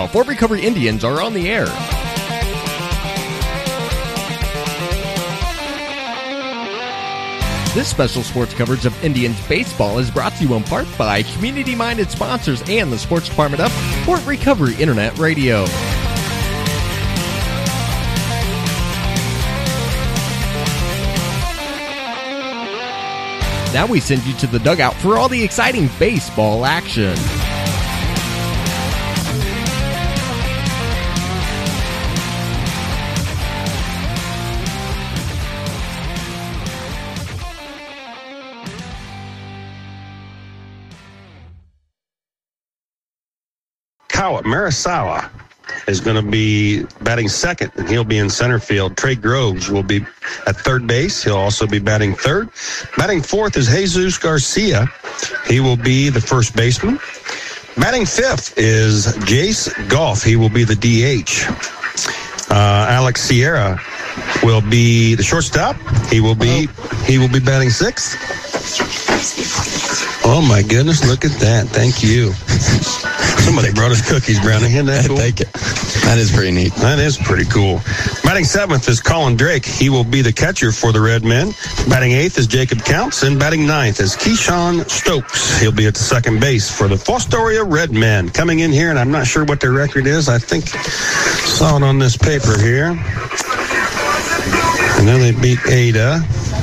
The Fort Recovery Indians are on the air. This special sports coverage of Indians baseball is brought to you in part by community-minded sponsors and the sports department of Fort Recovery Internet Radio. Now we send you to the dugout for all the exciting baseball action. Marisawa is going to be batting second, and he'll be in center field. Trey Groves will be at third base. He'll also be batting third. Batting fourth is Jesus Garcia. He will be the first baseman. Batting fifth is Jace Goff. He will be the DH. Alex Sierra will be the shortstop. He will be batting sixth. Oh my goodness, look at that. Thank you. Somebody brought us cookies, Brownie. Isn't that cool? Thank you. That is pretty neat. That is pretty cool. Batting seventh is Colin Drake. He will be the catcher for the Red Men. Batting eighth is Jacob Counts. And batting ninth is Keyshawn Stokes. He'll be at the second base for the Fostoria Red Men. Coming in here, and I'm not sure what their record is. I think saw it on this paper here. And then they beat Ada.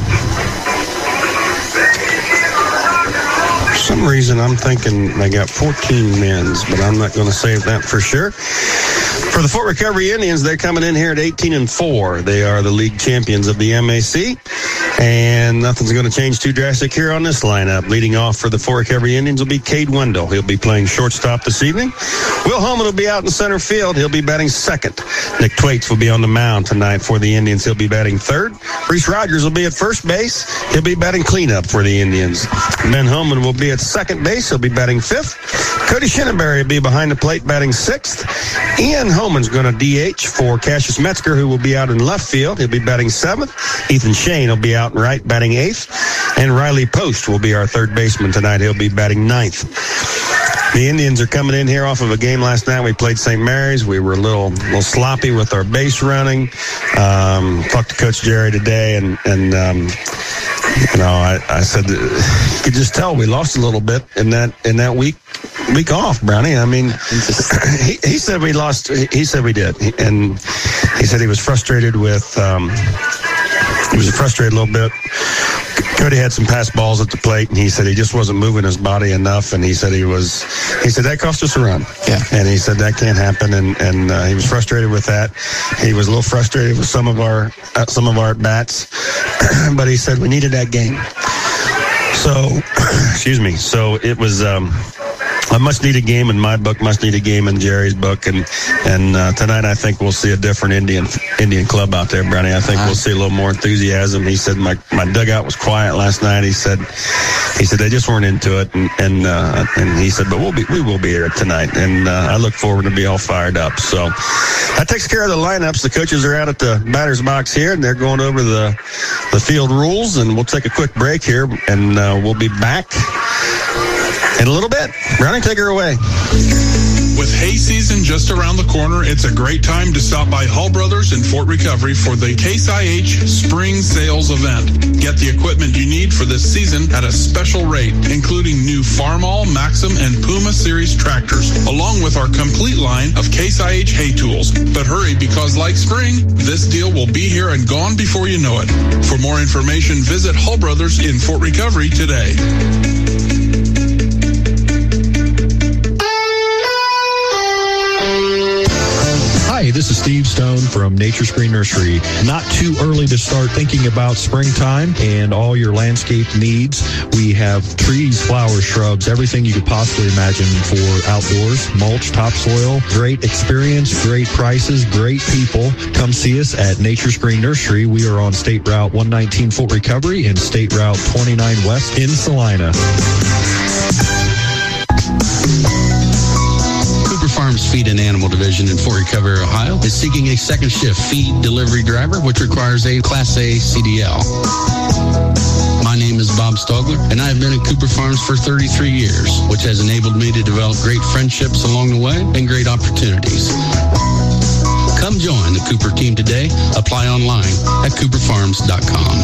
For some reason, I'm thinking they got 14 men's, but I'm not going to say that for sure. For the Fort Recovery Indians, they're coming in here at 18-4. They are the league champions of the MAC, and nothing's going to change too drastic here on this lineup. Leading off for the Fort Recovery Indians will be Cade Wendell. He'll be playing shortstop this evening. Will Holman will be out in center field. He'll be batting second. Nick Twaits will be on the mound tonight for the Indians. He'll be batting third. Reese Rogers will be at first base. He'll be batting cleanup for the Indians. Ben Holman will be at second base. He'll be batting fifth. Cody Shinneberry will be behind the plate batting sixth. Ian Holman's going to DH for Cassius Metzger, who will be out in left field. He'll be batting seventh. Ethan Shane will be out in right, batting eighth. And Riley Post will be our third baseman tonight. He'll be batting ninth. The Indians are coming in here off of a game last night. We played St. Mary's. We were a little sloppy with our base running. Talked to Coach Jerry today, and I said, you could just tell we lost a little bit in that week off, Brownie. I mean, he said we lost. He said we did, and he said he was frustrated with. He was frustrated a little bit. Cody had some pass balls at the plate, and he said he just wasn't moving his body enough, and he said that cost us a run. Yeah. And he said that can't happen, and he was frustrated with that. He was a little frustrated with some of our at-bats, but he said we needed that game. So, excuse me. So it was a much-needed game in my book, much-needed game in Jerry's book, and tonight I think we'll see a different Indian club out there, Brownie. I think we'll see a little more enthusiasm. He said my dugout was quiet last night. He said they just weren't into it, and he said, but we will be here tonight, and I look forward to be all fired up. So that takes care of the lineups. The coaches are out at the batter's box here, and they're going over the field rules, and we'll take a quick break here, and we'll be back in a little bit. Brownie, take her away. With hay season just around the corner, it's a great time to stop by Hall Brothers in Fort Recovery for the Case IH Spring Sales Event. Get the equipment you need for this season at a special rate, including new Farmall, Maxim, and Puma Series tractors, along with our complete line of Case IH hay tools. But hurry, because like spring, this deal will be here and gone before you know it. For more information, visit Hall Brothers in Fort Recovery today. Hi, this is Steve Stone from Nature Screen Nursery. Not too early to start thinking about springtime and all your landscape needs. We have trees, flowers, shrubs, everything you could possibly imagine for outdoors. Mulch, topsoil, great experience, great prices, great people. Come see us at Nature Screen Nursery. We are on State Route 119 Fort Recovery and State Route 29 West in Salina. Farms Feed and Animal Division in Fort Recovery, Ohio, is seeking a second shift feed delivery driver, which requires a Class A CDL. My name name is Bob Stogler, and I have been at Cooper Farms for 33 years, which has enabled me to develop great friendships along the way and great opportunities. Come join the Cooper team today. Apply online at cooperfarms.com.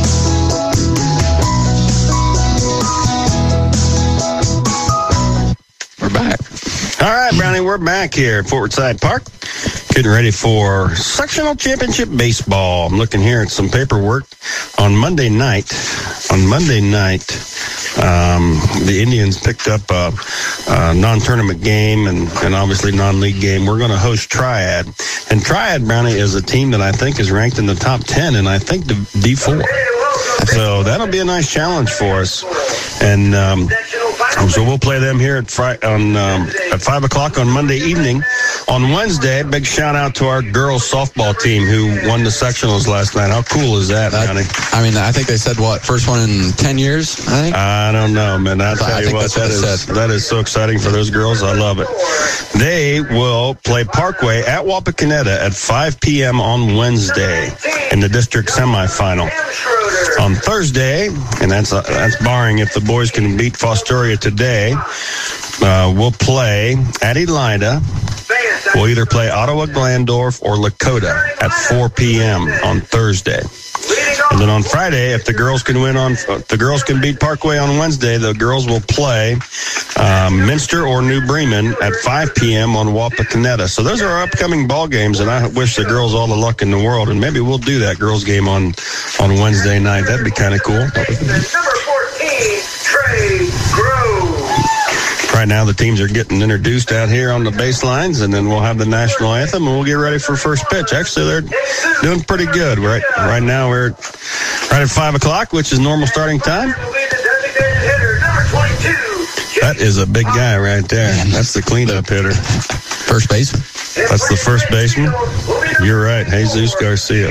We're back. All right, Brownie, we're back here at Forward Park. Getting ready for sectional championship baseball. I'm looking here at some paperwork. On Monday night, the Indians picked up a non-tournament game and obviously non-league game. We're going to host Triad. And Triad, Brownie, is a team that I think is ranked in the top 10 and I think D4. So that'll be a nice challenge for us. And so we'll play them here at 5 o'clock on Monday evening. On Wednesday, big shout out to our girls softball team who won the sectionals last night. How cool is that, Johnny? I mean, I think they said, first one in 10 years, I think? I don't know, man. I'll tell you what, that is so exciting for those girls. I love it. They will play Parkway at Wapakoneta at 5 p.m. on Wednesday in the district semifinal. On Thursday, and that's barring if the boys can beat Fostoria today, we'll play at Elida. We'll either play Ottawa Glandorf or Lakota at 4 p.m. on Thursday. And then on Friday, if the girls can beat Parkway on Wednesday, the girls will play Minster or New Bremen at 5 p.m. on Wapakoneta. So those are our upcoming ball games, and I wish the girls all the luck in the world. And maybe we'll do that girls game on Wednesday night. That'd be kind of cool. Number 14, Trey Grove. Right now, the teams are getting introduced out here on the baselines, and then we'll have the national anthem, and we'll get ready for first pitch. Actually, they're doing pretty good. Right now, we're right at 5 o'clock, which is normal starting time. That is a big guy right there. That's the cleanup hitter. First baseman. That's the first baseman. You're right, Jesus Garcia.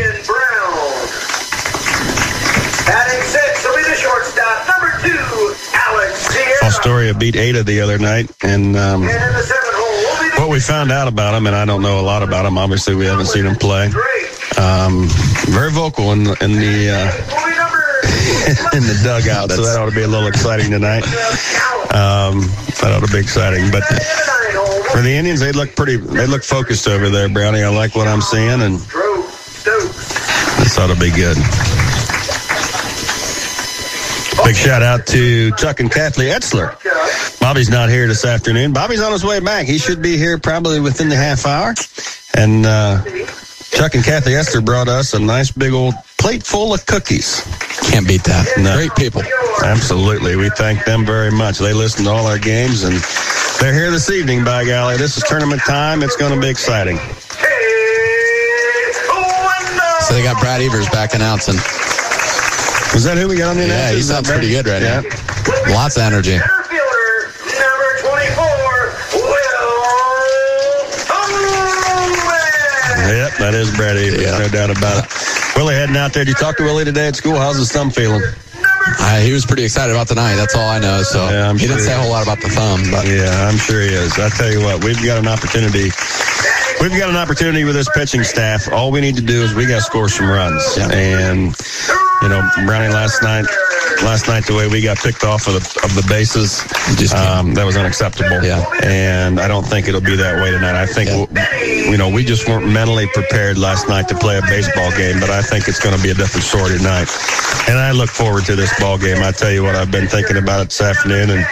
Batting six will be the shortstop, number 2, Alex Sierra. Fostoria beat Ada the other night, and what we found out about him, and I don't know a lot about him. Obviously, we haven't seen him play. Very vocal in the in the dugout, so that ought to be a little exciting tonight. That ought to be exciting. But for the Indians, they look focused over there, Brownie. I like what I'm seeing, and this ought to be good. Big shout out to Chuck and Kathleen Etzler. Bobby's not here this afternoon. Bobby's on his way back. He should be here probably within the half hour. And Chuck and Kathy Etzler brought us a nice big old plate full of cookies. Can't beat that. No. Great people. Absolutely. We thank them very much. They listen to all our games, and they're here this evening, by golly. This is tournament time. It's going to be exciting. So they got Brad Evers back announcing. Is that who we got on the Yeah, he sounds pretty good right now. Lots of energy. Number 24, Yep, that is Brad Evers. Yeah. No doubt about it. Willie heading out there. Did you talk to Willie today at school? How's his thumb feeling? He was pretty excited about tonight. That's all I know. So Yeah, he didn't say a whole lot about the thumb. But Yeah, I'm sure he is. I tell you what, we've got an opportunity. We've got an opportunity with this pitching staff. All we need to do is we got to score some runs. Yeah. And, Brownie, last night, the way we got picked off of the bases, that was unacceptable. Yeah. And I don't think it'll be that way tonight. I think, we just weren't mentally prepared last night to play a baseball game, but I think it's going to be a different story tonight. And I look forward to this ball game. I tell you what, I've been thinking about it this afternoon,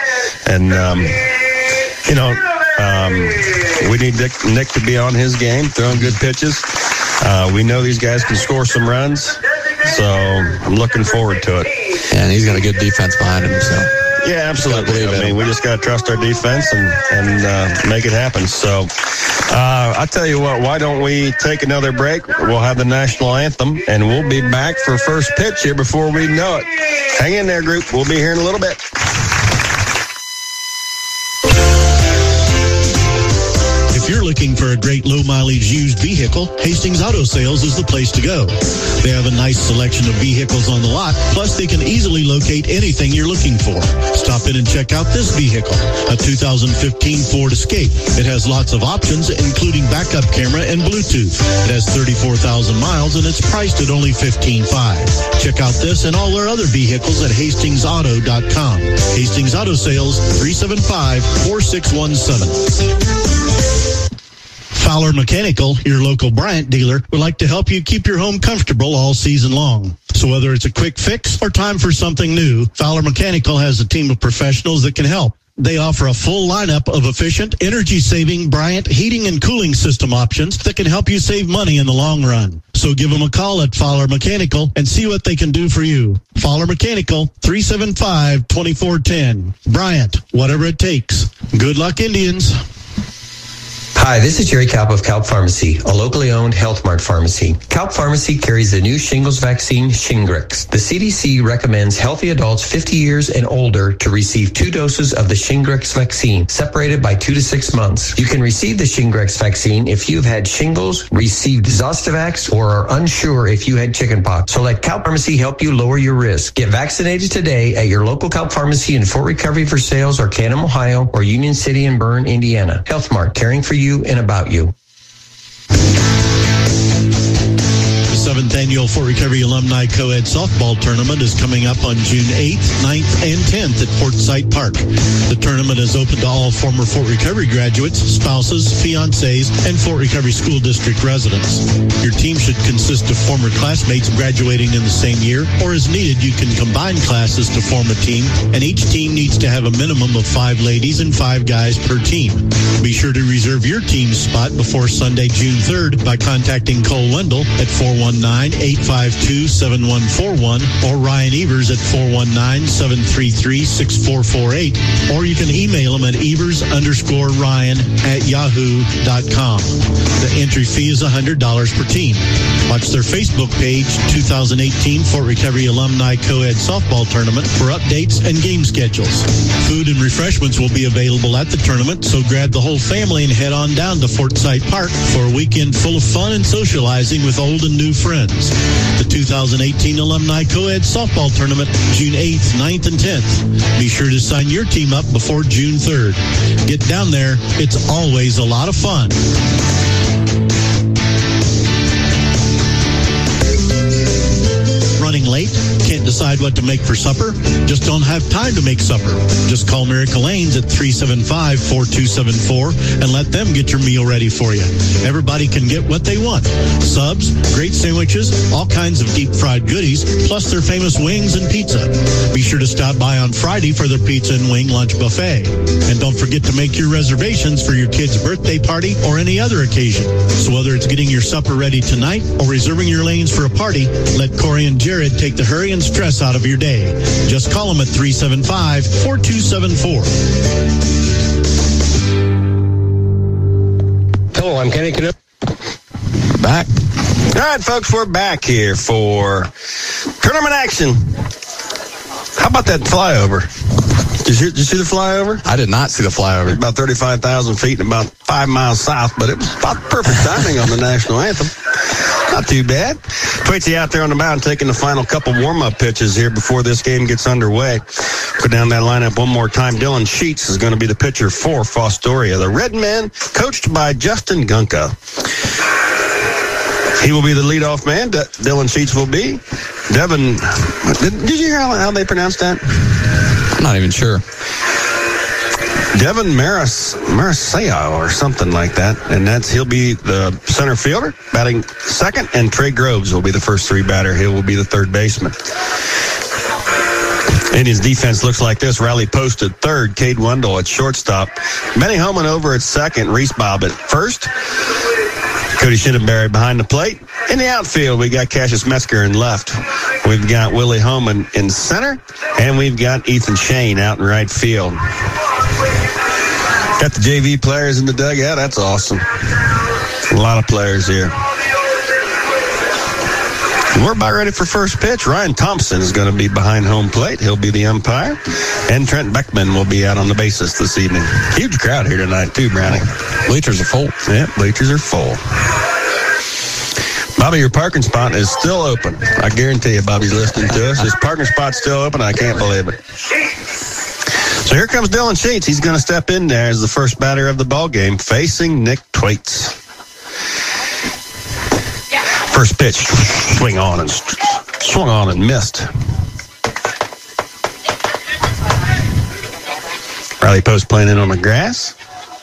we need Nick to be on his game, throwing good pitches. We know these guys can score some runs, so I'm looking forward to it. and he's got a good defense behind him. So yeah, absolutely. I mean, we just got to trust our defense and make it happen. So I tell you what, why don't we take another break? We'll have the national anthem, and we'll be back for first pitch here before we know it. Hang in there, group. We'll be here in a little bit. If you're looking for a great low-mileage used vehicle, Hastings Auto Sales is the place to go. They have a nice selection of vehicles on the lot, plus they can easily locate anything you're looking for. Stop in and check out this vehicle, a 2015 Ford Escape. It has lots of options, including backup camera and Bluetooth. It has 34,000 miles, and it's priced at only $15,500. Check out this and all their other vehicles at HastingsAuto.com. Hastings Auto Sales, 375-4617. Fowler Mechanical, your local Bryant dealer, would like to help you keep your home comfortable all season long. So whether it's a quick fix or time for something new, Fowler Mechanical has a team of professionals that can help. They offer a full lineup of efficient, energy-saving Bryant heating and cooling system options that can help you save money in the long run. So give them a call at Fowler Mechanical and see what they can do for you. Fowler Mechanical, 375-2410. Bryant, whatever it takes. Good luck, Indians. Hi, this is Jerry Kalp of Kalp Pharmacy, a locally owned Health Mart pharmacy. Kalp Pharmacy carries the new shingles vaccine, Shingrix. The CDC recommends healthy adults 50 years and older to receive 2 doses of the Shingrix vaccine, separated by 2 to 6 months. You can receive the Shingrix vaccine if you've had shingles, received Zostavax, or are unsure if you had chickenpox. So let Kalp Pharmacy help you lower your risk. Get vaccinated today at your local Kalp Pharmacy in Fort Recovery for Sales or Canham, Ohio, or Union City and Bern, Indiana. Health Mart, caring for you and about you. The 7th Annual Fort Recovery Alumni Co-Ed Softball Tournament is coming up on June 8th, 9th, and 10th at Fort Sight Park. The tournament is open to all former Fort Recovery graduates, spouses, fiancés, and Fort Recovery School District residents. Your team should consist of former classmates graduating in the same year, or as needed, you can combine classes to form a team, and each team needs to have a minimum of 5 ladies and 5 guys per team. Be sure to reserve your team's spot before Sunday, June 3rd by contacting Cole Wendell at 419-852-7141 or Ryan Evers at 419-733-6448, or you can email him at evers_ryan@yahoo.com. The entry fee is $100 per team. Watch their Facebook page, 2018 Fort Recovery Alumni Co-Ed Softball Tournament, for updates and game schedules. Food and refreshments will be available at the tournament, so grab the whole family and head on down to Fort Sight Park for a weekend full of fun and socializing with old and new friends. The 2018 Alumni Co-Ed Softball Tournament, June 8th, 9th, and 10th. Be sure to sign your team up before June 3rd. Get down there. It's always a lot of fun. Running late? Can't decide what to make for supper? Just don't have time to make supper. Just call Miracle Lanes at 375-4274 and let them get your meal ready for you. Everybody can get what they want. Subs, great sandwiches, all kinds of deep fried goodies, plus their famous wings and pizza. Be sure to stop by on Friday for their pizza and wing lunch buffet. And don't forget to make your reservations for your kid's birthday party or any other occasion. So whether it's getting your supper ready tonight or reserving your lanes for a party, let Corey and Jared take the hurry and stress out of your day. Just call them at 375-4274. Hello, I'm Kenny Canoe. Back. All right, folks, we're back here for tournament action. How about that flyover? Did you see the flyover? I did not see the flyover. About 35,000 feet and about 5 miles south, but it was about perfect timing on the national anthem. Not too bad. Twitchy out there on the mound taking the final couple warm-up pitches here before this game gets underway. Put down that lineup one more time. Dylan Sheets is going to be the pitcher for Fostoria. The Red Men, coached by Justin Gunka. He will be the leadoff man. Dylan Sheets will be. Devin, did you hear how they pronounced that? I'm not even sure. Devin Maraseo or something like that. And he'll be the center fielder, batting second, and Trey Groves will be the first 3 batter. He will be the third baseman. Indians defense looks like this. Riley Post at third, Cade Wendell at shortstop, Benny Homan over at second, Reese Bob at first, Cody Shinneberry behind the plate. In the outfield, we got Cassius Metzger in left. We've got Willie Homan in center, and we've got Ethan Shane out in right field. Got the JV players in the dugout. That's awesome. A lot of players here. We're about ready for first pitch. Ryan Thompson is going to be behind home plate. He'll be the umpire. And Trent Beckman will be out on the bases this evening. Huge crowd here tonight, too, Brownie. Bleachers are full. Yeah, bleachers are full. Bobby, your parking spot is still open. I guarantee you Bobby's listening to us. His parking spot's still open. I can't believe it. So here comes Dylan Sheets. He's going to step in there as the first batter of the ball game, facing Nick Thwaites. First pitch, swung on and missed. Riley Post playing in on the grass.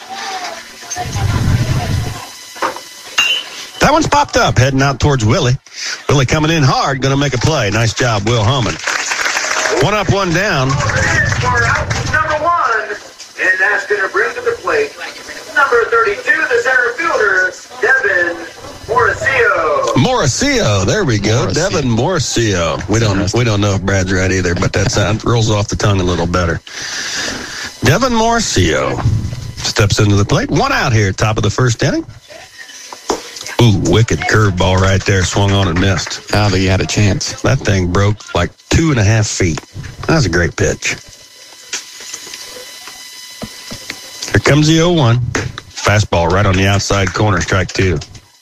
That one's popped up, heading out towards Willie. Willie coming in hard, going to make a play. Nice job, Will Homan. One up, one down. Number one, and that's going to bring to the plate number 32, the center fielder, Devin Morricio, there we go. Morricio. Devin Morricio. We don't know if Brad's right either, but that rolls off the tongue a little better. Devin Morricio steps into the plate. One out here, top of the first inning. Ooh, wicked curveball right there, swung on and missed. I don't think he had a chance. That thing broke like 2.5 feet. That was a great pitch. Here comes the 0-1. Fastball right on the outside corner, strike two.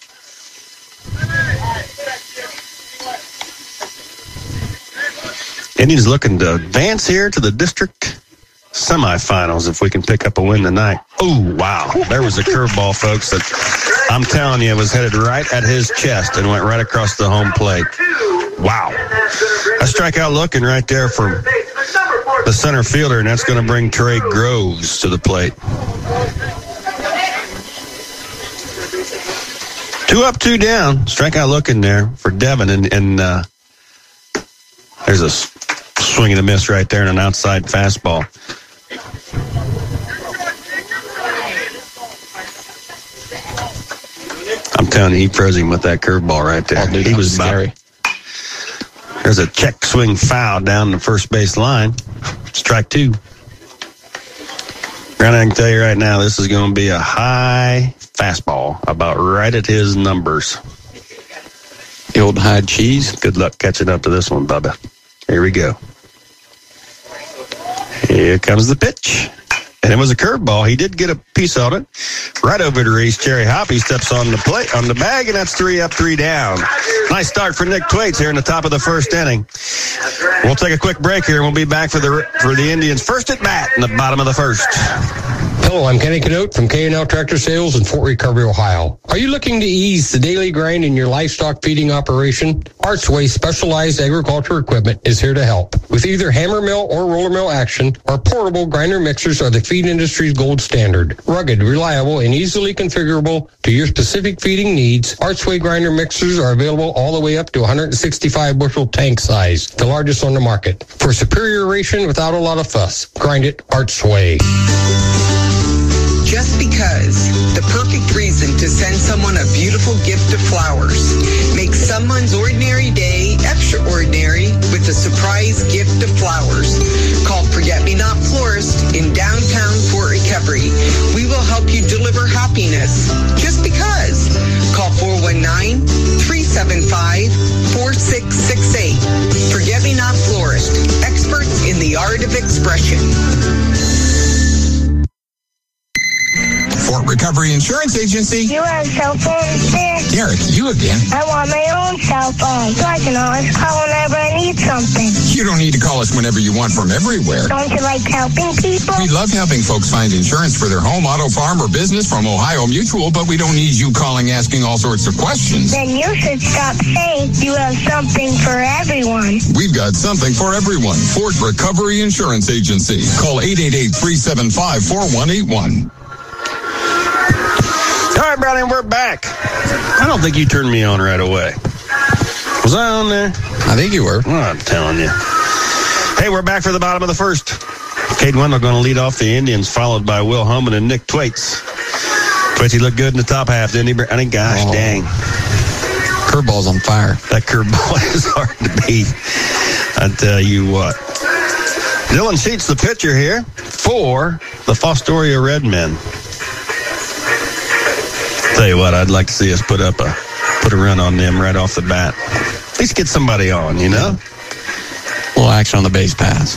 Indians looking to advance here to the district semifinals if we can pick up a win tonight. Oh, wow. There was a curveball, folks, that I'm telling you was headed right at his chest and went right across the home plate. Wow. A strikeout looking right there for the center fielder, and that's going to bring Trey Groves to the plate. 2 up, 2 down. Strikeout looking there for Devin, and there's a swing and a miss right there and an outside fastball. I'm telling you, he froze him with that curveball right there. Oh, dude, he was scary. There's a check swing foul down the first base line. Strike two. Grant, I can tell you right now, this is going to be a high fastball, about right at his numbers. The old high cheese. Good luck catching up to this one, Bubba. Here we go. Here comes the pitch. And it was a curveball. He did get a piece on it. Right over to Reese Cherry Hop. He steps on the plate, on the bag, and that's 3 up, 3 down. Nice start for Nick Thwaites here in the top of the first inning. We'll take a quick break here, and we'll be back for the Indians' first at bat in the bottom of the first. Hello, I'm Kenny Canote from K&L Tractor Sales in Fort Recovery, Ohio. Are you looking to ease the daily grind in your livestock feeding operation? Archway Specialized Agriculture Equipment is here to help. With either hammer mill or roller mill action, our portable grinder mixers are the feed industry's gold standard. Rugged, reliable, and easily configurable to your specific feeding needs, Archway grinder mixers are available all the way up to 165 bushel tank size, the largest on the market. For superior ration without a lot of fuss, grind it Archway. Just because, the perfect reason to send someone a beautiful gift of flowers. Make someone's ordinary day extraordinary with a surprise gift of flowers. Call Forget Me Not Florist in downtown Fort Recovery. We will help you deliver happiness. Just because. Call 419-375-4668. Forget Me Not Florist. Experts in the art of expression. Fort Recovery Insurance Agency. You have cell phones there? Derek, you again. I want my own cell phone so I can always call whenever I need something. You don't need to call us whenever you want from everywhere. Don't you like helping people? We love helping folks find insurance for their home, auto, farm, or business from Ohio Mutual, but we don't need you calling asking all sorts of questions. Then you should stop saying you have something for everyone. We've got something for everyone. Fort Recovery Insurance Agency. Call 888-375-4181. All right, Brownie, we're back. I don't think you turned me on right away. Was I on there? I think you were. Well, I'm telling you. Hey, we're back for the bottom of the first. Cade Wendell going to lead off the Indians, followed by Will Homan and Nick Thwaites. Thwaites, he looked good in the top half, didn't he? I think, gosh, dang. Curveball's on fire. That curveball is hard to beat. I tell you what. Dylan Sheets, the pitcher here for the Fostoria Redmen. Tell you what, I'd like to see us put a run on them right off the bat. At least get somebody on, you know? A little action on the base pass.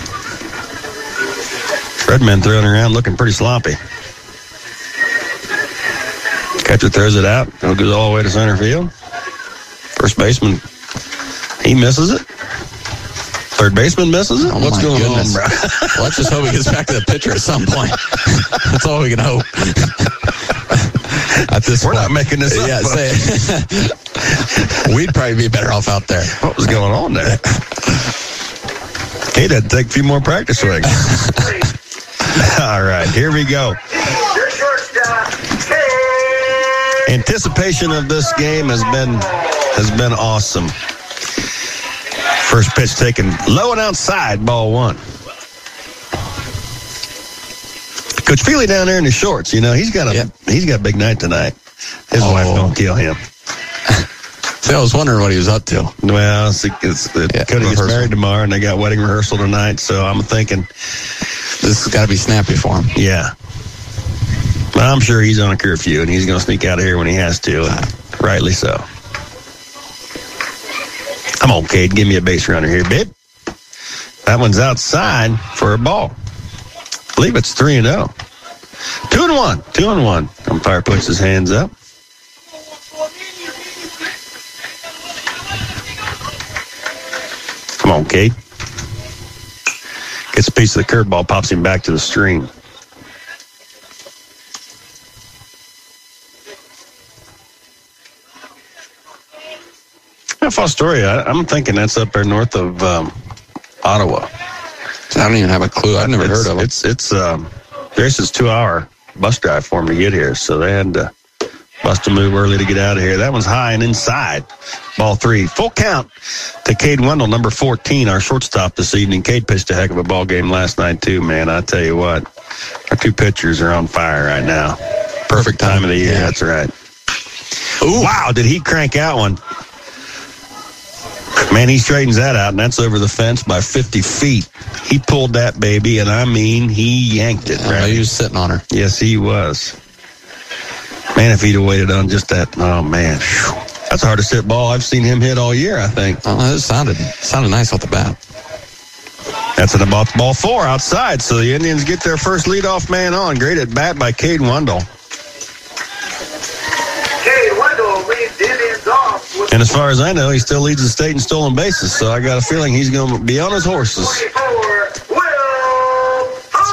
Redman throwing around looking pretty sloppy. Catcher throws it out. It goes all the way to center field. First baseman, he misses it. Third baseman misses it. What's going on, bro? Well, let's just hope he gets back to the pitcher at some point. That's all we can hope. At this We're point. not making this up. Yeah, we'd probably be better off out there. What was going on there? Kate had to take a few more practice swings. All right, here we go. Anticipation of this game has been awesome. First pitch taken low and outside, ball one. Coach Feely down there in the shorts, you know, he's got a big night tonight. His wife gonna kill him. See, I was wondering what he was up to. Well, Cody gets married tomorrow, and they got wedding rehearsal tonight, so I'm thinking this has got to be snappy for him. Yeah. Well, I'm sure he's on a curfew, and he's going to sneak out of here when he has to, and rightly so. Come on, Cade, give me a base runner here, babe. That one's outside for a ball. I believe it's 3-0. 2-1. 2-1. Umpire puts his hands up. Come on, Cade. Gets a piece of the curveball, pops him back to the string. Fostoria, I'm thinking that's up there north of Ottawa. I don't even have a clue. I've never heard of it. There's this 2-hour bus drive for them to get here, so they had to bust a move early to get out of here. That one's high and inside. Ball three. Full count to Cade Wendell, number 14, our shortstop this evening. Cade pitched a heck of a ball game last night, too, man. I tell you what, our two pitchers are on fire right now. Perfect time of the year. Yeah. That's right. Ooh. Wow, did he crank out one? Man, he straightens that out, and that's over the fence by 50 feet. He pulled that baby, and I mean, he yanked it. Right? He was sitting on her. Yes, he was. Man, if he'd have waited on just that, oh, man. Whew. That's the hardest hit ball I've seen him hit all year, I think. Oh, it sounded nice off the bat. That's an about ball four outside, so the Indians get their first leadoff man on. Great at bat by Cade Wendell. Cade Wendell leads the Indians off. And as far as I know, he still leads the state in stolen bases, so I got a feeling he's going to be on his horses. 44, Will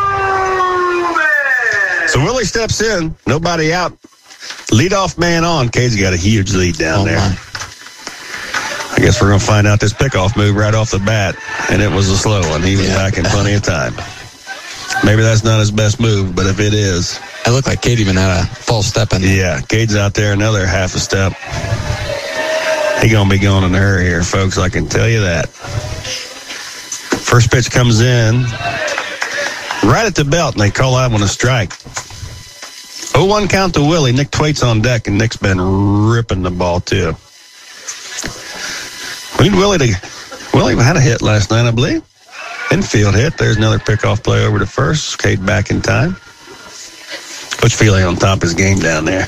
Oman. So Willie steps in, nobody out. Leadoff man on. Cade's got a huge lead down there. My. I guess we're going to find out this pickoff move right off the bat, and it was a slow one. He was back in plenty of time. Maybe that's not his best move, but if it is. It looked like Cade even had a false step in there. Yeah, Cade's out there another half a step. He going to be going in a hurry here, folks. I can tell you that. First pitch comes in right at the belt, and they call that one a strike. 0-1 count to Willie. Nick Twait's on deck, and Nick's been ripping the ball, too. We need Willie had a hit last night, I believe. Infield hit. There's another pickoff play over to first. Cade back in time. Coach Feely on top of his game down there.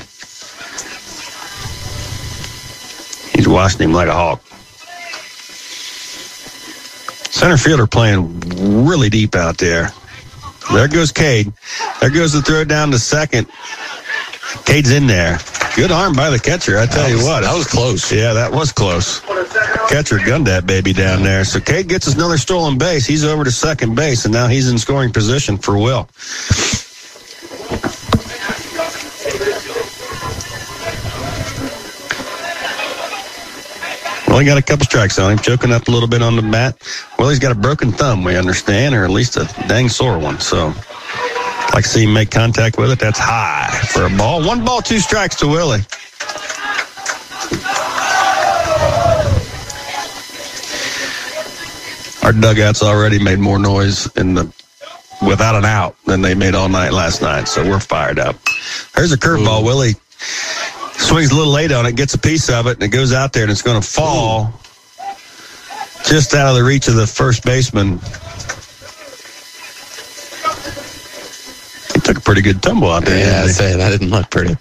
He's watching him like a hawk. Center fielder playing really deep out there. There goes Cade. There goes the throw down to second. Cade's in there. Good arm by the catcher, I tell you what. That was close. Yeah, that was close. Catcher gunned that baby down there. So Cade gets us another stolen base. He's over to second base, and now he's in scoring position for Will. Well, he got a couple strikes on him, choking up a little bit on the bat. Well, he's got a broken thumb, we understand, or at least a dang sore one. So, like to see him make contact with it. That's high for a ball. 1 ball, 2 strikes to Willie. Our dugouts already made more noise without an out than they made all night last night, so we're fired up. There's a curveball. Willie swings a little late on it, gets a piece of it, and it goes out there, and it's going to fall just out of the reach of the first baseman. He took a pretty good tumble out there. Yeah, I'd say that didn't look pretty.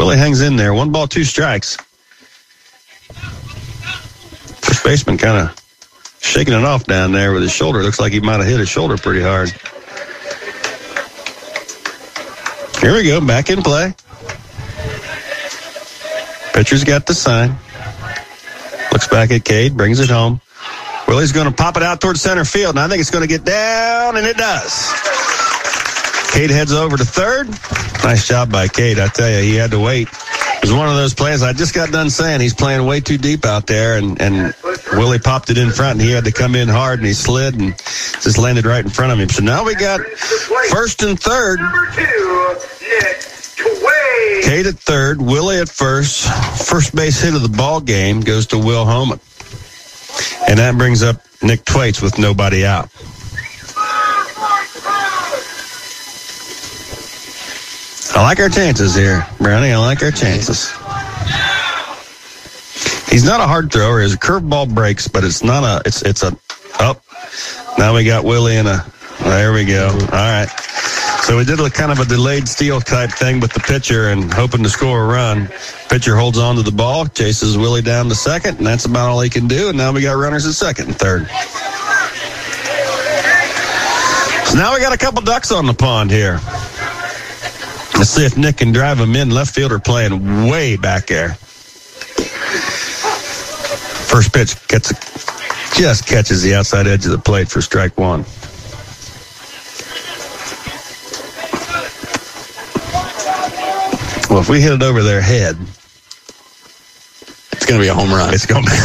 Willie hangs in there. 1 ball, 2 strikes. First baseman kind of shaking it off down there with his shoulder. Looks like he might have hit his shoulder pretty hard. Here we go, back in play. Pitcher's got the sign. Looks back at Cade, brings it home. Willie's going to pop it out towards center field, and I think it's going to get down, and it does. Cade heads over to third. Nice job by Cade. I tell you, he had to wait. It was one of those plays I just got done saying he's playing way too deep out there, and Willie popped it in front, and he had to come in hard, and he slid and just landed right in front of him. So now we got first and third. Number 2, Nick Tway. Cade at third, Willie at first. First base hit of the ball game goes to Will Homan. And that brings up Nick Twaits with nobody out. I like our chances here, Brownie. I like our chances. He's not a hard thrower. His curveball breaks, but it's not a, it's a up. Now we got Willie in a, there we go. All right. So we did a kind of a delayed steal type thing with the pitcher and hoping to score a run. Pitcher holds on to the ball, chases Willie down to second, and that's about all he can do. And now we got runners at second and third. So now we got a couple ducks on the pond here. Let's see if Nick can drive them in. Left fielder playing way back there. First pitch just catches the outside edge of the plate for strike 1. Well, if we hit it over their head, it's going to be a home run. It's going to be.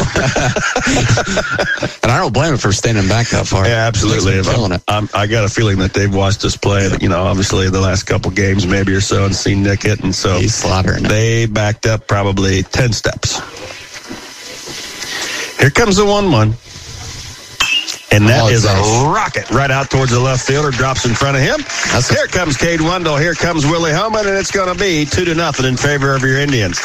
And I don't blame him for standing back that far. Yeah, absolutely. I got a feeling that they've watched us play, obviously the last couple games maybe or so and seen Nick hit, and so he's slaughtering. They backed up probably 10 steps. Here comes the 1-1. And that is a rocket right out towards the left fielder. Drops in front of him. Here comes Cade Wendell. Here comes Willie Homan, and it's going to be 2-0 in favor of your Indians.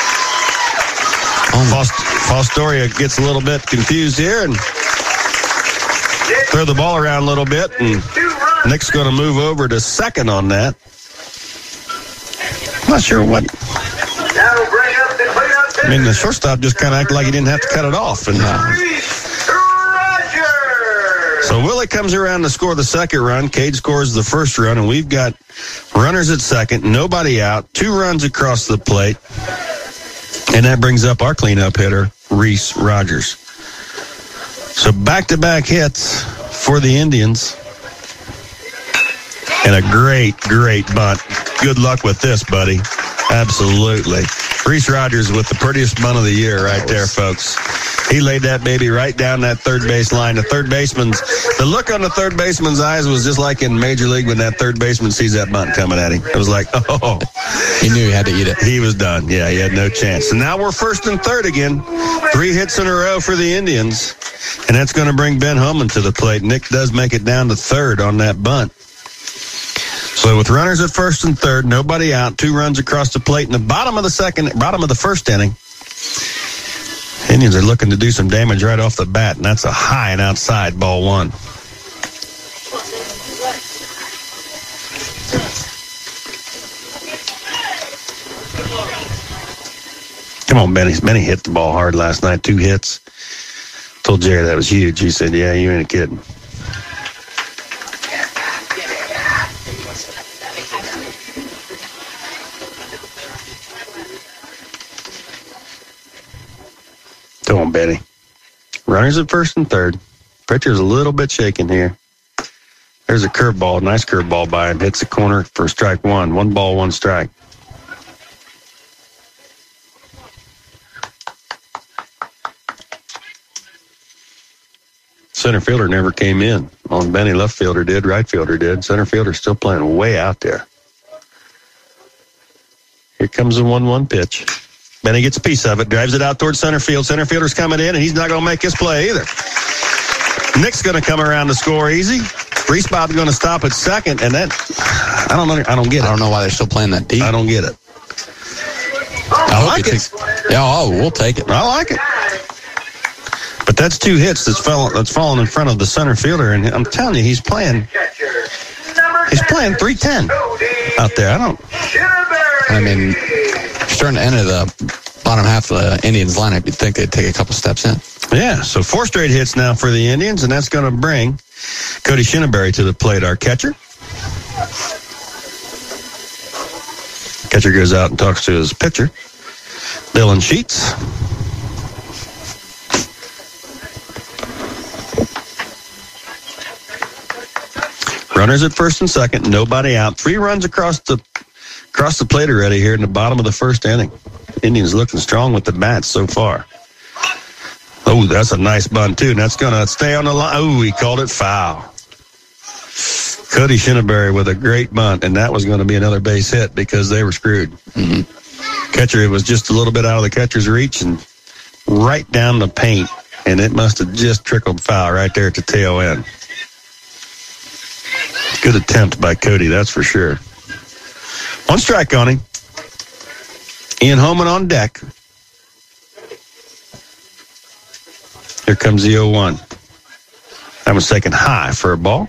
Fostoria gets a little bit confused here and throw the ball around a little bit. And Nick's going to move over to second on that. I'm not sure what. I mean, the shortstop just kind of acted like he didn't have to cut it off. And so Willie comes around to score the second run. Cade scores the first run, and we've got runners at second, nobody out, 2 runs across the plate. And that brings up our cleanup hitter, Reese Rogers. So back-to-back hits for the Indians. And a great, great bunt. Good luck with this, buddy. Absolutely. Reese Rogers with the prettiest bunt of the year right there, folks. He laid that baby right down that third base line. The look on the third baseman's eyes was just like in Major League when that third baseman sees that bunt coming at him. It was like, oh. He knew he had to eat it. He was done. Yeah, he had no chance. So now we're first and third again. 3 hits in a row for the Indians. And that's going to bring Ben Homan to the plate. Nick does make it down to third on that bunt. So with runners at first and third, nobody out, 2 runs across the plate in the bottom of the first inning. Indians are looking to do some damage right off the bat, and that's a high and outside ball 1. Come on, Benny. Benny hit the ball hard last night, 2 hits. Told Jerry that was huge. He said, yeah, you ain't kidding. Come on, Benny. Runners at first and third. Pitcher's a little bit shaking here. There's a curveball. Nice curveball by him. Hits the corner for strike 1. 1 ball, 1 strike. Center fielder never came in. On Benny, left fielder did. Right fielder did. Center fielder still playing way out there. Here comes the 1-1 pitch. Benny gets a piece of it, drives it out towards center field. Center fielder's coming in, and he's not going to make his play either. Nick's going to come around to score easy. Reese Bob's going to stop at second, and that, I don't get it. I don't know why they're still playing that deep. I don't get it. I like it. We'll take it. I like it. But that's 2 hits that's fallen in front of the center fielder, and I'm telling you, he's playing 310 out there. starting to enter the bottom half of the Indians lineup. You'd think they'd take a couple steps in. Yeah, so 4 straight hits now for the Indians, and that's going to bring Cody Shinneberry to the plate, our catcher. Catcher goes out and talks to his pitcher, Dylan Sheets. Runners at first and second, nobody out. 3 runs across the plate already here in the bottom of the first inning. Indians looking strong with the bats so far. Oh, that's a nice bunt, too, and that's going to stay on the line. Oh, he called it foul. Cody Shinneberry with a great bunt, and that was going to be another base hit because they were screwed. Mm-hmm. Catcher, it was just a little bit out of the catcher's reach and right down the paint, and it must have just trickled foul right there at the tail end. Good attempt by Cody, that's for sure. 1 strike on him. Ian Homan on deck. Here comes the 0-1. That was taken high for a ball.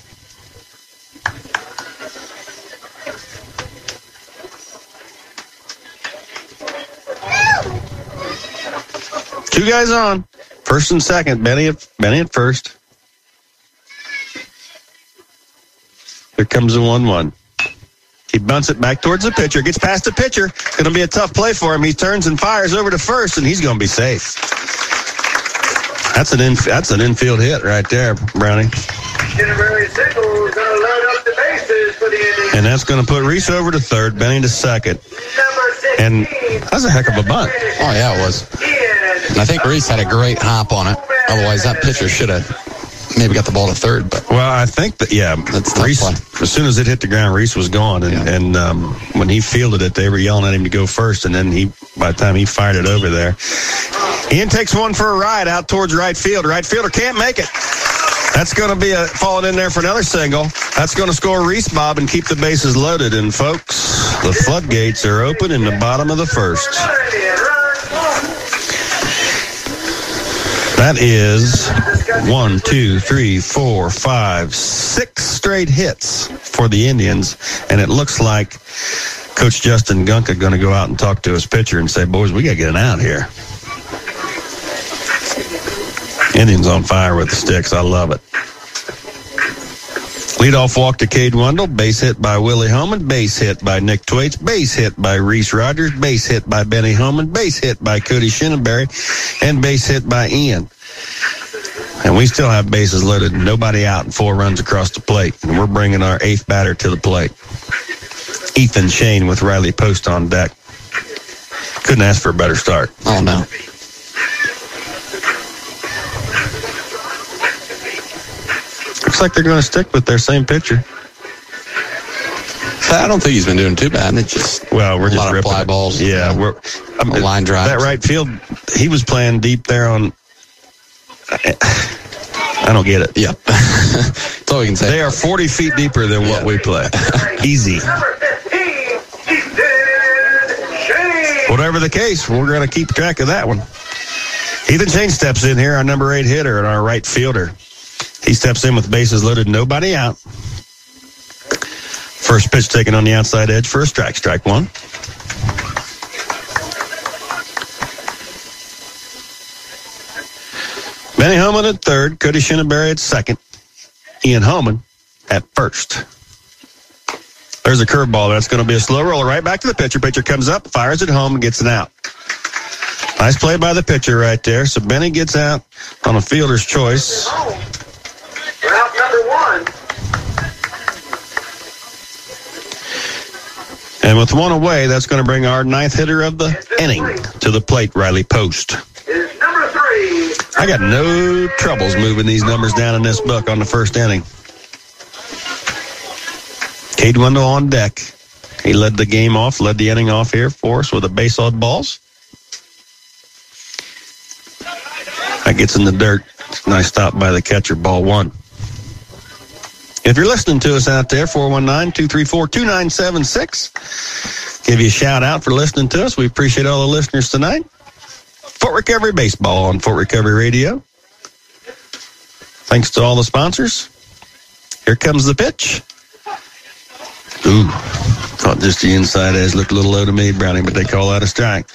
Two guys on. First and second. Benny at first. Here comes the 1-1. He bunts it back towards the pitcher. Gets past the pitcher. It's going to be a tough play for him. He turns and fires over to first, and he's going to be safe. That's an infield hit right there, Brownie. And that's going to put Reese over to third, Benny to second. And that's a heck of a bunt. Oh, yeah, it was. And I think Reese had a great hop on it. Otherwise, that pitcher should have maybe got the ball to third. But well, I think that, yeah, that's Reese, as soon as it hit the ground, Reese was gone. And when he fielded it, they were yelling at him to go first. And then by the time he fired it over there, Ian takes one for a ride out towards right field. Right fielder can't make it. That's going to be falling in there for another single. That's going to score Reese Bob and keep the bases loaded. And folks, the floodgates are open in the bottom of the first. That is 1, 2, 3, 4, 5, 6 straight hits for the Indians. And it looks like Coach Justin Gunka going to go out and talk to his pitcher and say, boys, we got to get an out here. Indians on fire with the sticks. I love it. Leadoff walk to Cade Wendell. Base hit by Willie Homan. Base hit by Nick Twaits. Base hit by Reese Rogers. Base hit by Benny Homan. Base hit by Cody Shinneberry. And base hit by Ian. And we still have bases loaded. Nobody out and 4 runs across the plate. And we're bringing our 8th batter to the plate. Ethan Shane with Riley Post on deck. Couldn't ask for a better start. Oh, no. Looks like they're going to stick with their same pitcher. I don't think he's been doing too bad. It's just we're a just lot of fly balls. Yeah, line drives. That right field, he was playing deep there on. I don't get it. Yeah, that's all we can say. They are 40 feet deeper than what we play. Easy. Whatever the case, we're going to keep track of that one. Ethan Shane steps in here, our number 8 hitter and our right fielder. He steps in with bases loaded, nobody out. First pitch taken on the outside edge for a strike. Strike 1. Benny Homan at third. Cody Shinneberry at second. Ian Homan at first. There's a curveball. That's going to be a slow roller right back to the pitcher. Pitcher comes up, fires it home, and gets an out. Nice play by the pitcher right there. So Benny gets out on a fielder's choice. Route number 1. And with 1 away, that's going to bring our 9th hitter of the inning to the plate, Riley Post. Is number 3. I got no troubles moving these numbers down in this book on the first inning. Cade Wendell on deck. He led the game off, led the inning off here for us with a base on balls. That gets in the dirt. Nice stop by the catcher, ball 1. If you're listening to us out there, 419-234-2976. Give you a shout out for listening to us. We appreciate all the listeners tonight. Fort Recovery Baseball on Fort Recovery Radio. Thanks to all the sponsors. Here comes the pitch. Ooh, thought just the inside edge looked a little low to me, Browning, but they call that a strike.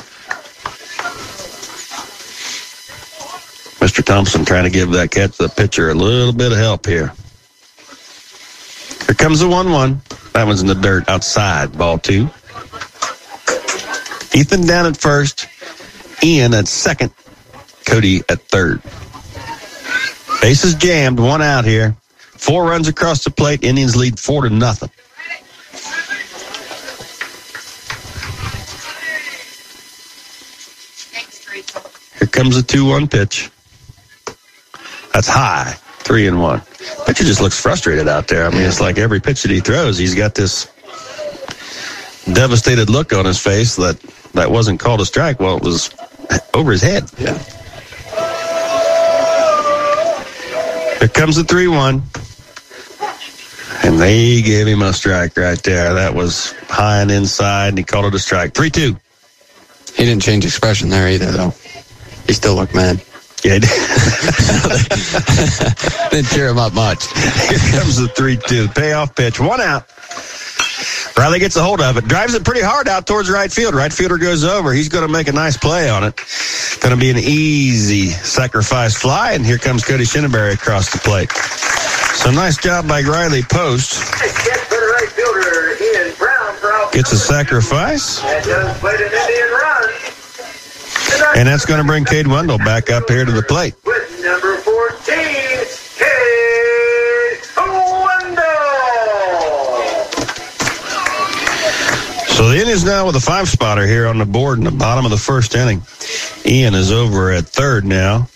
Mr. Thompson trying to give that the pitcher a little bit of help here. Here comes the 1-1. That one's in the dirt outside, ball 2. Ethan down at first, Ian at second, Cody at third. Bases jammed, 1 out here. 4 runs across the plate. Indians lead 4-0. Here comes the 2-1 pitch. That's high, 3-1. Pitcher just looks frustrated out there. I mean, it's like every pitch that he throws, he's got this devastated look on his face that wasn't called a strike. Well, it was over his head. Yeah. Here comes the 3-1. And they gave him a strike right there. That was high and inside, and he called it a strike. 3-2. He didn't change expression there either, though. He still looked mad. Yeah, he did. Didn't cheer him up much. Here comes the 3-2. Payoff pitch. 1 out. Riley gets a hold of it. Drives it pretty hard out towards right field. Right fielder goes over. He's going to make a nice play on it. Going to be an easy sacrifice fly, and here comes Cody Shinneberry across the plate. So nice job by Riley Post. Gets a sacrifice. And that's going to bring Cade Wendell back up here to the plate. With number 14, Cade Wendell. So the Indians now with a 5-spotter here on the board in the bottom of the first inning. Ian is over at third now.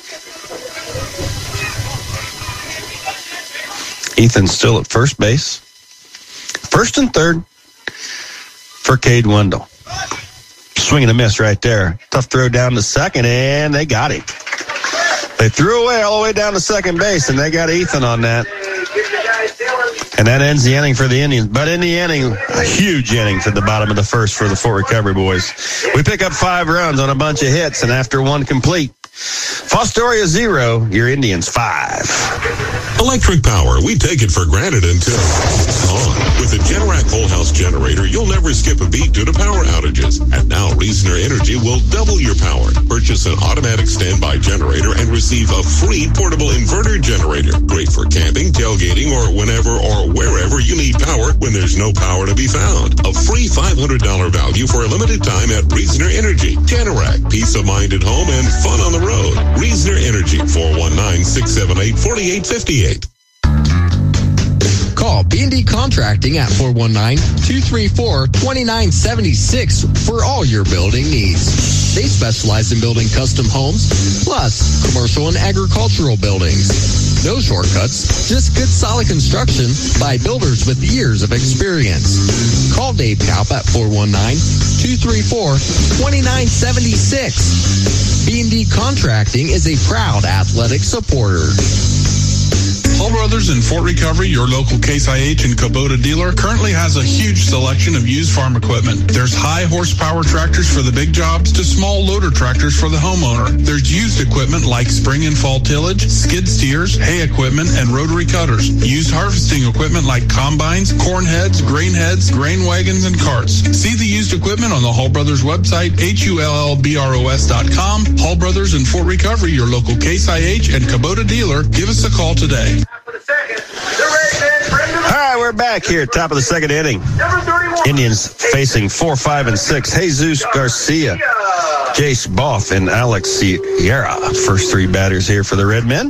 Ethan's still at first base. First and third for Cade Wendell. Swing and a miss right there. Tough throw down to second, and they got him. They threw away all the way down to second base, and they got Ethan on that. And that ends the inning for the Indians. But in the inning, a huge inning to the bottom of the first for the Fort Recovery boys. We pick up 5 runs on a bunch of hits, and after 1 complete, Fostoria 0, your Indians 5. Electric power, we take it for granted until on. With the Generac whole house generator, you'll never skip a beat due to power outages. And now Reasoner Energy will double your power. Purchase an automatic standby generator and receive a free portable inverter generator. Great for camping, tailgating, or whenever or wherever you need power when there's no power to be found. A free $500 value for a limited time at Reasoner Energy. Generac, peace of mind at home and fun on the road. Reasoner Energy, 419-678-4858. Call B&D Contracting at 419-234-2976 for all your building needs. They specialize in building custom homes, plus commercial and agricultural buildings. No shortcuts, just good solid construction by builders with years of experience. Call Dave Kaup at 419-234-2976. B&D Contracting is a proud athletic supporter. Hall Brothers in Fort Recovery, your local Case IH and Kubota dealer, currently has a huge selection of used farm equipment. There's high horsepower tractors for the big jobs to small loader tractors for the homeowner. There's used equipment like spring and fall tillage, skid steers, hay equipment, and rotary cutters. Used harvesting equipment like combines, corn heads, grain wagons, and carts. See the used equipment on the Hall Brothers website, HULLBROS.com. Hall Brothers in Fort Recovery, your local Case IH and Kubota dealer. Give us a call today. All right, we're back here, top of the second inning. Indians facing 4, 5, and 6. Jesus Garcia, Jace Boff, and Alex Sierra. First 3 batters here for the Red Men.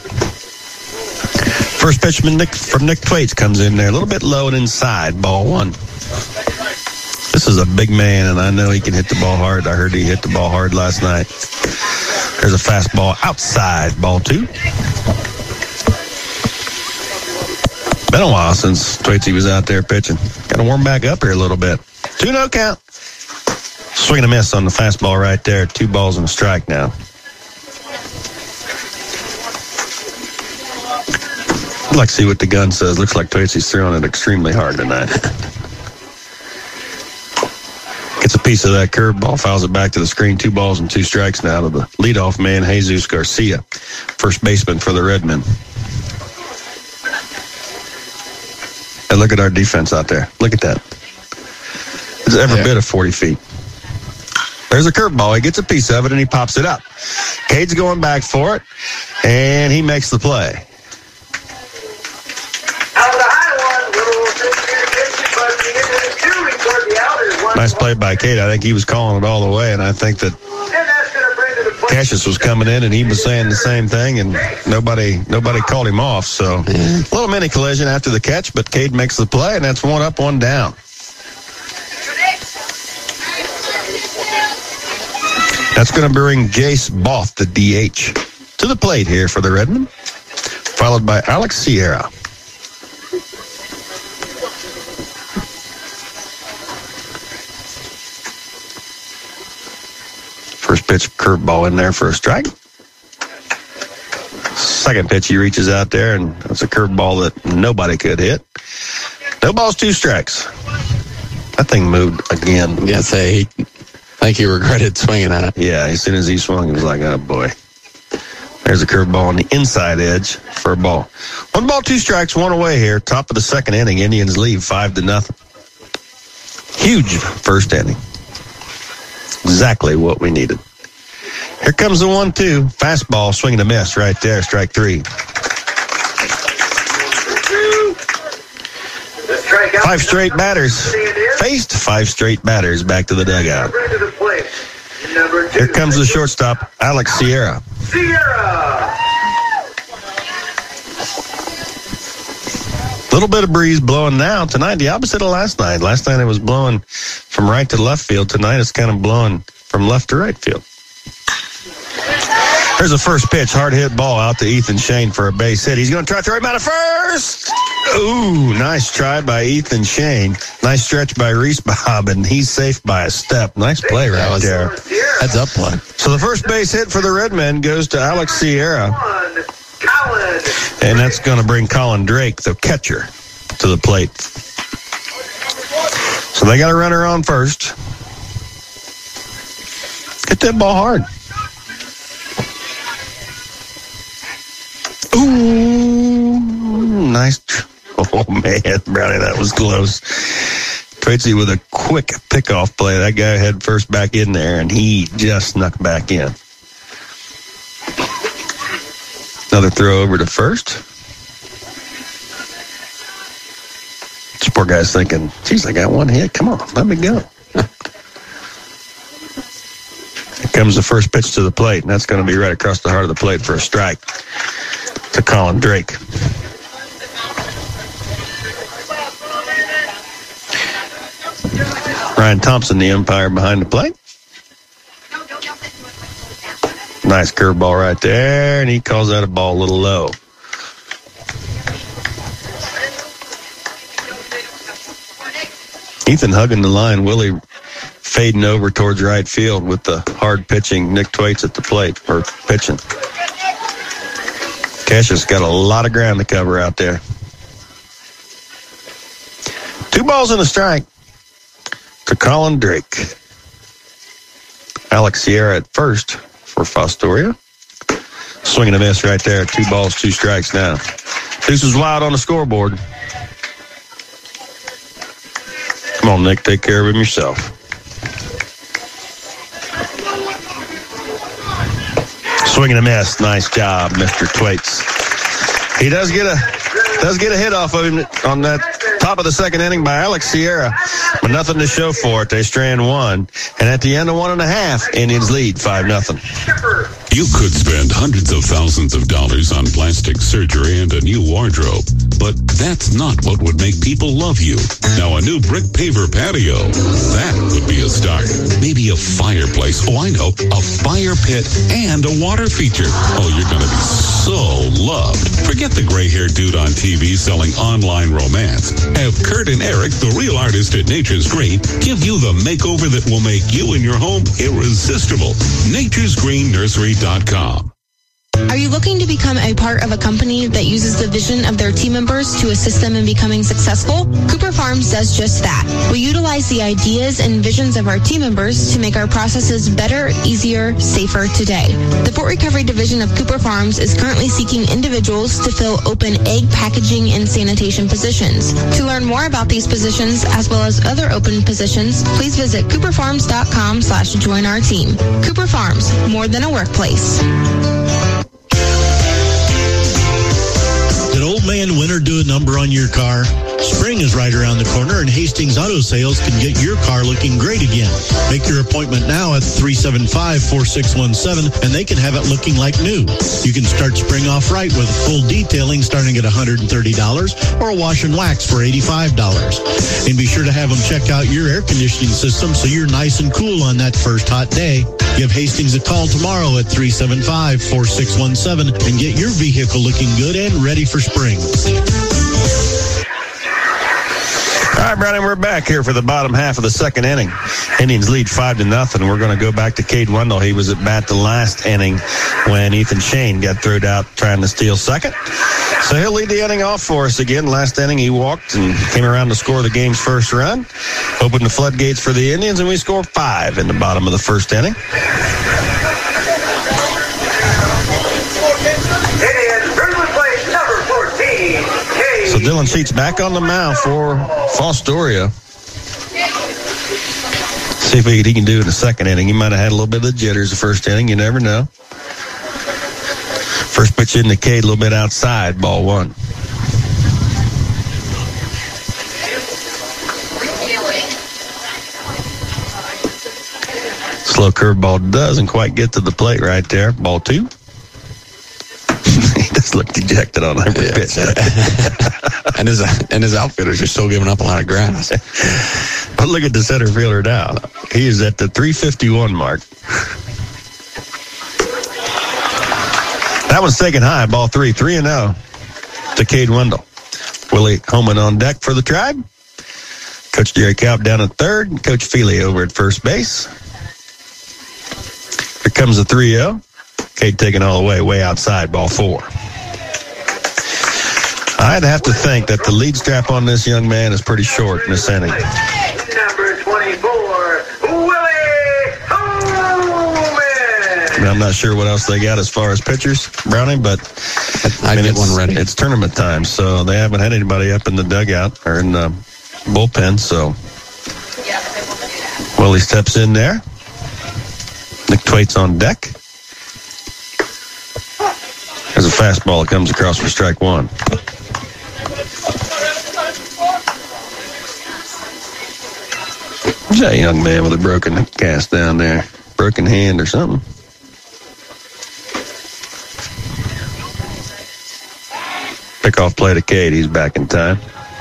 First pitch from Nick Thwaites comes in there, a little bit low and inside, ball 1. This is a big man, and I know he can hit the ball hard. I heard he hit the ball hard last night. There's a fastball outside, ball 2. Been a while since Thwaites was out there pitching. Got to warm back up here a little bit. 2-0 count. Swing and a miss on the fastball right there. 2 balls and a strike now. I'd like to see what the gun says. Looks like Thwaites throwing it extremely hard tonight. Gets a piece of that curveball, fouls it back to the screen. 2 balls and 2 strikes now to the leadoff man, Jesus Garcia, first baseman for the Redmen. And look at our defense out there. Look at that. It's every bit of 40 feet. There's a curveball. He gets a piece of it, and he pops it up. Cade's going back for it, and he makes the play. Nice play by Cade. I think he was calling it all the way, and I think that Cassius was coming in, and he was saying the same thing, and nobody called him off. So a little mini collision after the catch, but Cade makes the play, and that's 1 up, 1 down. That's going to bring Jace Both, the DH, to the plate here for the Redmen, followed by Alex Sierra. First pitch, curveball in there for a strike. Second pitch, he reaches out there, and that's a curveball that nobody could hit. No balls, 2 strikes. That thing moved again. Yeah, I think he regretted swinging at it. Yeah, as soon as he swung, he was like, oh, boy. There's a curveball on the inside edge for a ball. 1 ball, 2 strikes, 1 away here. Top of the second inning, Indians lead 5-0. Huge first inning. Exactly what we needed. Here comes the 1-2. Fastball, swinging a miss right there. Strike 3. 5 straight batters. Faced 5 straight batters back to the dugout. Here comes the shortstop, Alex Sierra. Little bit of breeze blowing now. Tonight, the opposite of last night. Last night it was blowing from right to left field. Tonight it's kind of blowing from left to right field. There's a first pitch, hard hit ball out to Ethan Shane for a base hit. He's going to try to throw him out of first. Ooh, nice try by Ethan Shane. Nice stretch by Reese Bob, and he's safe by a step. Nice play right there. Heads up play. So the first base hit for the Redmen goes to Alex Sierra. And that's going to bring Colin Drake, the catcher, to the plate. So they got a runner on first. Hit that ball hard. Ooh, nice. Oh, man, Brownie, that was close. Tracy with a quick pickoff play. That guy had first back in there, and he just snuck back in. Another throw over to first. This poor guy's thinking, geez, I got 1 hit. Come on, let me go. Here comes the first pitch to the plate, and that's going to be right across the heart of the plate for a strike to Colin Drake. Ryan Thompson, the umpire behind the plate. Nice curveball right there, and he calls that a ball a little low. Ethan hugging the line. Willie fading over towards right field with the hard pitching Nick Thwaites at the plate, or pitching. Cassius got a lot of ground to cover out there. 2 balls and a strike to Colin Drake. Alex Sierra at first for Fostoria. Swing and a miss right there. 2 balls, 2 strikes now. Deuce is wild on the scoreboard. Come on, Nick, take care of him yourself. Swing and a miss. Nice job, Mr. Thwaites. He does get a hit off of him on that top of the second inning by Alex Sierra, but nothing to show for it. They strand 1, and at the end of 1.5, Indians lead 5-0. You could spend hundreds of thousands of dollars on plastic surgery and a new wardrobe, but that's not what would make people love you. Now, a new brick paver patio, that would be a start. Maybe a fireplace. Oh, I know, a fire pit and a water feature. Oh, you're going to be so loved. Forget the gray-haired dude on TV selling online romance. Have Kurt and Eric, the real artist at Nature's Green, give you the makeover that will make you and your home irresistible. naturesgreennursery.com. Are you looking to become a part of a company that uses the vision of their team members to assist them in becoming successful? Cooper Farms does just that. We utilize the ideas and visions of our team members to make our processes better, easier, safer today. The Fort Recovery Division of Cooper Farms is currently seeking individuals to fill open egg packaging and sanitation positions. To learn more about these positions, as well as other open positions, please visit cooperfarms.com/join our team. Cooper Farms, more than a workplace. Did Old Man Winter do a number on your car? Spring is right around the corner, and Hastings Auto Sales can get your car looking great again. Make your appointment now at 375-4617, and they can have it looking like new. You can start spring off right with full detailing starting at $130 or a wash and wax for $85. And be sure to have them check out your air conditioning system so you're nice and cool on that first hot day. Give Hastings a call tomorrow at 375-4617 and get your vehicle looking good and ready for spring. All right, Brownie, we're back here for the bottom half of the second inning. Indians lead 5-0. We're going to go back to Cade Wendell. He was at bat the last inning when Ethan Shane got thrown out trying to steal second. So he'll lead the inning off for us again. Last inning, he walked and came around to score the game's first run. Opened the floodgates for the Indians, and we score 5 in the bottom of the first inning. So Dylan Sheets back on the mound for Fostoria. See if he can do it in the second inning. He might have had a little bit of the jitters the first inning. You never know. First pitch in the Cade, a little bit outside, ball 1. Slow curveball doesn't quite get to the plate right there. Ball 2. He does look dejected on every pitch. and his outfielders are still giving up a lot of ground. But look at the center fielder now. He is at the 351 mark. That one's taken high. Ball 3, 3-0 to Cade Wendell. Willie Homan on deck for the Tribe. Coach Jerry Kaup down at third. And Coach Feely over at first base. Here comes the 3-0. Cade taking all the way outside, ball 4. I'd have to think that the lead strap on this young man is pretty short in this inning. Number 24, Willie Homan. I'm not sure what else they got as far as pitchers, Brownie, but I get one ready. It's tournament time, so they haven't had anybody up in the dugout or in the bullpen, so Willie steps in there. Nick Twait's on deck. There's a fastball that comes across for strike 1. Who's that young man with a broken cast down there? Broken hand or something? Pickoff play to Cade. He's back in time.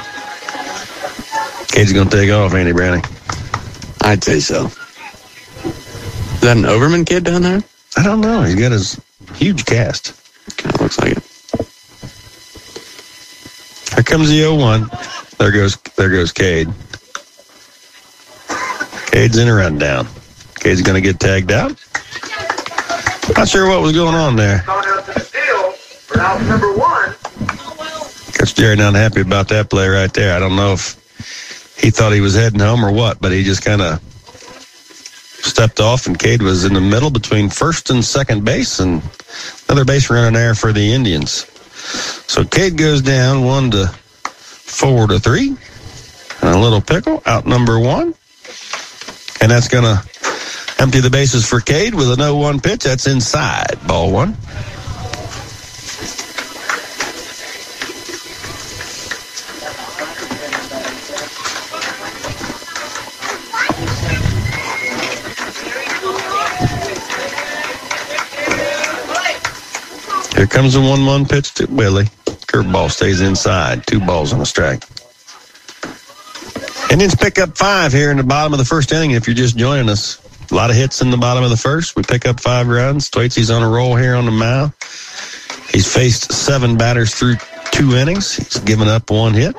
Cade's going to take off, Andy Browning. I'd say so. Is that an Overman kid down there? I don't know. He's got his huge cast. Kind of looks like it. Here comes the 0-1. There goes Cade. Cade's in a rundown. Cade's going to get tagged out. Not sure what was going on there. Coach Jerry not happy about that play right there. I don't know if he thought he was heading home or what, but he just kind of stepped off, and Cade was in the middle between first and second base, and another base runner there for the Indians. So Cade goes down 4-3. And a little pickle, out number 1. And that's going to empty the bases for Cade with an 0-1 pitch. That's inside, ball 1. Here comes the 1-1 pitch to Willie. Curveball stays inside. 2 balls and a strike. Indians pick up 5 here in the bottom of the first inning. If you're just joining us, a lot of hits in the bottom of the first. We pick up 5 runs. Thwaites on a roll here on the mound. He's faced 7 batters through 2 innings. He's given up 1 hit.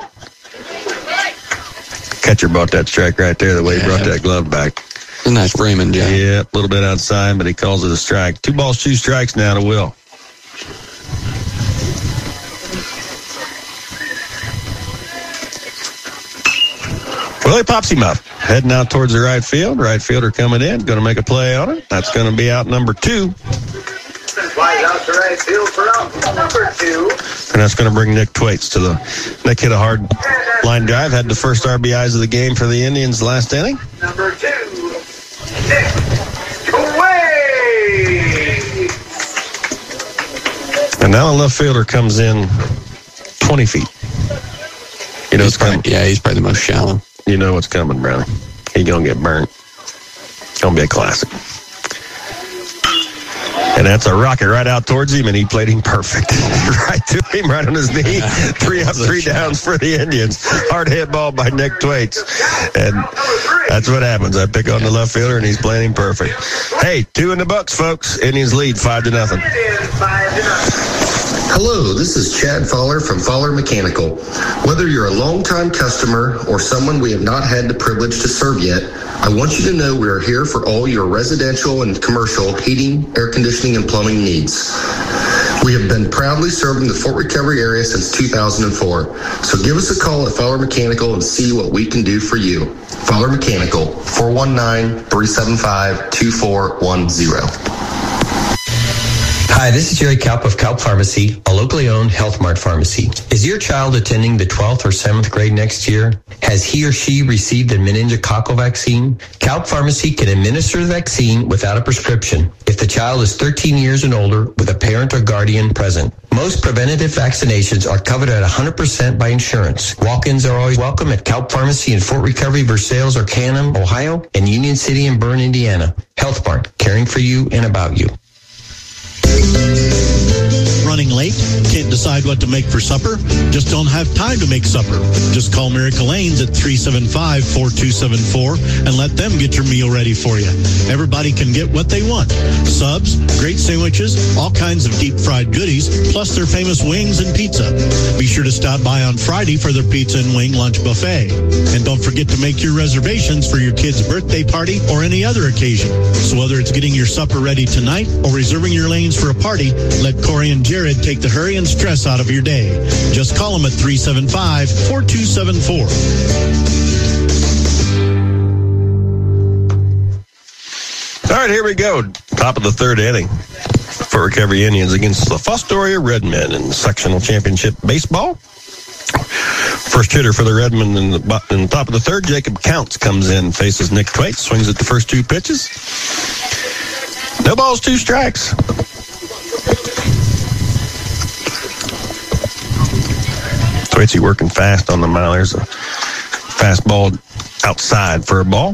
Catcher brought that strike right there, the way he brought that glove back. A nice framing, Jay. Yeah, a little bit outside, but he calls it a strike. 2 balls, 2 strikes now to Will. Well, he pops him up. Heading out towards the right field. Right fielder coming in. Going to make a play on it. That's going to be out number 2. Flies out to right field for out number 2. And that's going to bring Nick Thwaites to the... Nick hit a hard line drive. Had the first RBIs of the game for the Indians last inning. Number 2, Nick Thwaites. And now the left fielder comes in 20 feet. You know he's probably, he's probably the most shallow. You know what's coming, Brownie. He's going to get burnt. It's going to be a classic. And that's a rocket right out towards him, and he played him perfect. Right to him, right on his knee. 3 up, 3 downs for the Indians. Hard hit ball by Nick Thwaites. And that's what happens. I pick on the left fielder, and he's playing him perfect. Hey, 2 in the books, folks. Indians lead 5-0. Hello, this is Chad Fowler from Fowler Mechanical. Whether you're a longtime customer or someone we have not had the privilege to serve yet, I want you to know we are here for all your residential and commercial heating, air conditioning, and plumbing needs. We have been proudly serving the Fort Recovery area since 2004. So give us a call at Fowler Mechanical and see what we can do for you. Fowler Mechanical, 419-375-2410. Hi, this is Jerry Kalp of Kalp Pharmacy, a locally owned Health Mart pharmacy. Is your child attending the 12th or 7th grade next year? Has he or she received a meningococcal vaccine? Kalp Pharmacy can administer the vaccine without a prescription if the child is 13 years and older with a parent or guardian present. Most preventative vaccinations are covered at 100% by insurance. Walk-ins are always welcome at Kalp Pharmacy in Fort Recovery, Versailles, or Canham, Ohio, and Union City and Bern, Indiana. Health Mart, caring for you and about you. Running late? Can't decide what to make for supper? Just don't have time to make supper? Just call Miracle Lanes at 375-4274 and let them get your meal ready for you. Everybody can get what they want. Subs, great sandwiches, all kinds of deep fried goodies, plus their famous wings and pizza. Be sure to stop by on Friday for their pizza and wing lunch buffet. And don't forget to make your reservations for your kid's birthday party or any other occasion. So whether it's getting your supper ready tonight or reserving your lanes for a party, let Corey and Jared take the hurry and stress out of your day. Just call them at 375-4274. All right, here we go. Top of the 3rd inning for Recovery Indians against the Fostoria Redmen in the sectional championship baseball. First hitter for the Redmen in the top of the 3rd, Jacob Counts comes in, faces Nick Thwaites, swings at the first 2 pitches. No balls, 2 strikes. Thwaites working fast on the mound. There's a fastball outside for a ball.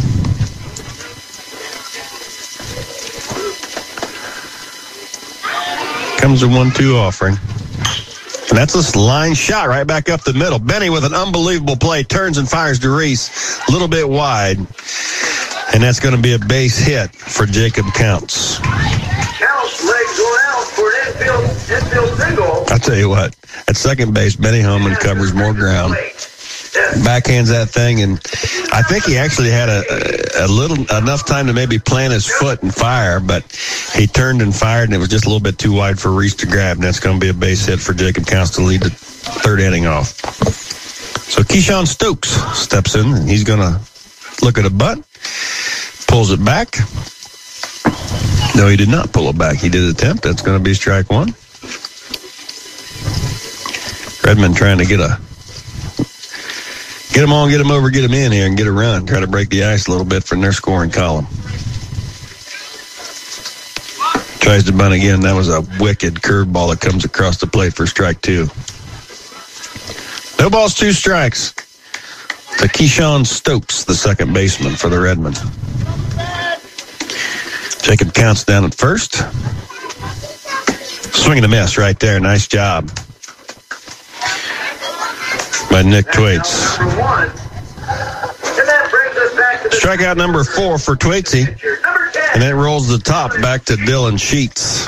Comes a 1-2 offering. And that's a line shot right back up the middle. Benny with an unbelievable play. Turns and fires to Reese. A little bit wide. And that's going to be a base hit for Jacob Counts. Counts, legs going out for an infield single. I'll tell you what. At second base, Benny Holman covers more ground. Backhands that thing, and I think he actually had enough time to maybe plant his foot and fire, but he turned and fired, and it was just a little bit too wide for Reese to grab, and that's going to be a base hit for Jacob Counts to lead the 3rd inning off. So Keyshawn Stokes steps in, and he's going to look at a butt, pulls it back. No, he did not pull it back. He did attempt. That's going to be strike 1. Redmond trying to get him on, get him over, get him in here, and get a run. Try to break the ice a little bit from their scoring column. Tries to bunt again. That was a wicked curveball that comes across the plate for strike 2. No balls, 2 strikes. To Keyshawn Stokes, the second baseman for the Redmen. Jacob Counts down at first. Swing and a miss right there. Nice job by Nick Thwaites. Strikeout number 4 for Thwaites. And it rolls the top back to Dylan Sheets.